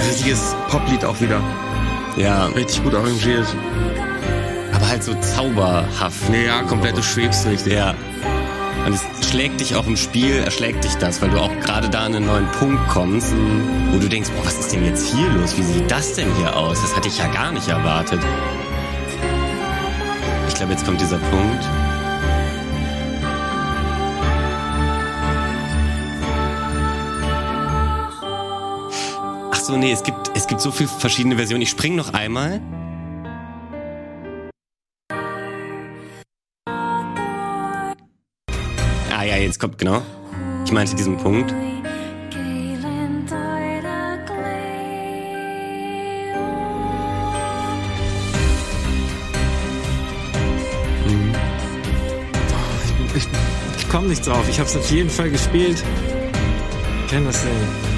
richtiges Poplied auch wieder. Ja. Richtig gut arrangiert. Aber halt so zauberhaft. Ja, komplett, du schwebst richtig. Ja. Und es schlägt dich auch im Spiel, erschlägt dich das, weil du auch gerade da an einen neuen Punkt kommst, wo du denkst, boah, was ist denn jetzt hier los? Wie sieht das denn hier aus? Das hatte ich ja gar nicht erwartet. Ich glaube, jetzt kommt dieser Punkt. Ach so, nee, es gibt so viele verschiedene Versionen. Ich spring noch einmal. Ah ja, jetzt kommt, genau. Ich meinte diesen Punkt. Ich komme nicht drauf. Ich habe es auf jeden Fall gespielt. Ich kenne das Ding.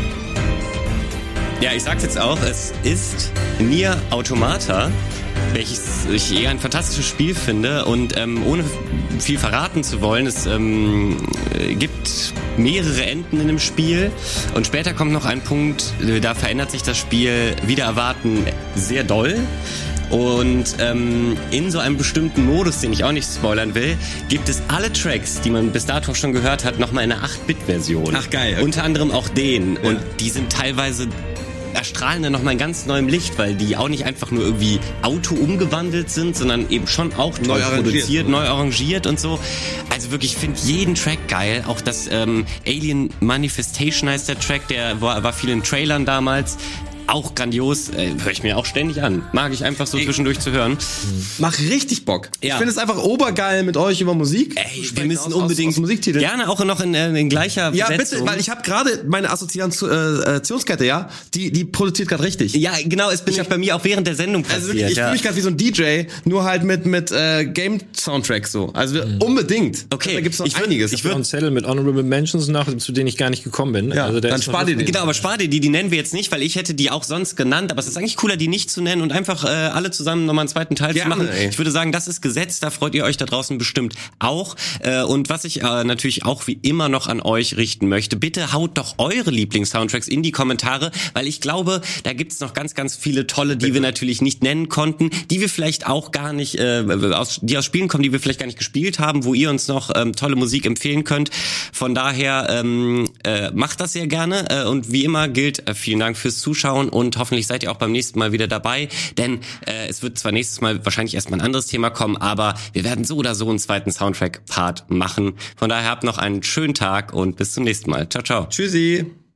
Ja, ich sag's jetzt auch. Es ist Nier Automata, welches ich eher ein fantastisches Spiel finde. Und ohne viel verraten zu wollen, es gibt mehrere Enden in dem Spiel. Und später kommt noch ein Punkt, da verändert sich das Spiel wider Erwarten sehr doll. Und in so einem bestimmten Modus, den ich auch nicht spoilern will, gibt es alle Tracks, die man bis dato schon gehört hat, nochmal in einer 8-Bit-Version. Ach geil. Okay. Unter anderem auch den. Ja. Und die sind teilweise erstrahlen dann nochmal in ganz neuem Licht, weil die auch nicht einfach nur irgendwie Auto umgewandelt sind, sondern eben schon auch toll produziert, neu arrangiert und so. Also wirklich, ich finde jeden Track geil. Auch das Alien Manifestation heißt der Track, der war viel in Trailern damals. Auch grandios, höre ich mir auch ständig an. Mag ich einfach so zwischendurch zu hören. Mach richtig Bock. Ja. Ich finde es einfach obergeil mit euch über Musik. Wir müssen unbedingt aus Musiktitel. Gerne auch noch in gleicher Ja, Besetzung. bitte, weil ich habe gerade meine Assoziationskette, ja, die produziert gerade richtig. Ja, genau, es bin ich bei mir auch während der Sendung passiert. Also wirklich, ich fühle mich gerade wie so ein DJ, nur halt mit Game-Soundtracks so. Also unbedingt. Okay. Da gibt's noch einiges. Ich würde einen Zettel mit Honorable Mentions noch, zu denen ich gar nicht gekommen bin. Ja, also dann spar dir den. Genau, aber spar dir die nennen wir jetzt nicht, weil ich hätte die auch sonst genannt, aber es ist eigentlich cooler, die nicht zu nennen und einfach alle zusammen nochmal einen zweiten Teil Gerne, zu machen. ey. Ich würde sagen, das ist Gesetz, da freut ihr euch da draußen bestimmt auch. Und was ich natürlich auch wie immer noch an euch richten möchte, bitte haut doch eure Lieblings-Soundtracks in die Kommentare, weil ich glaube, da gibt's noch ganz, ganz viele tolle, die wir natürlich nicht nennen konnten, die wir vielleicht auch gar nicht, die aus Spielen kommen, die wir vielleicht gar nicht gespielt haben, wo ihr uns noch tolle Musik empfehlen könnt. Von daher macht das sehr gerne und wie immer gilt, vielen Dank fürs Zuschauen und hoffentlich seid ihr auch beim nächsten Mal wieder dabei, denn es wird zwar nächstes Mal wahrscheinlich erstmal ein anderes Thema kommen, aber wir werden so oder so einen zweiten Soundtrack-Part machen. Von daher habt noch einen schönen Tag und bis zum nächsten Mal. Ciao, ciao. Tschüssi.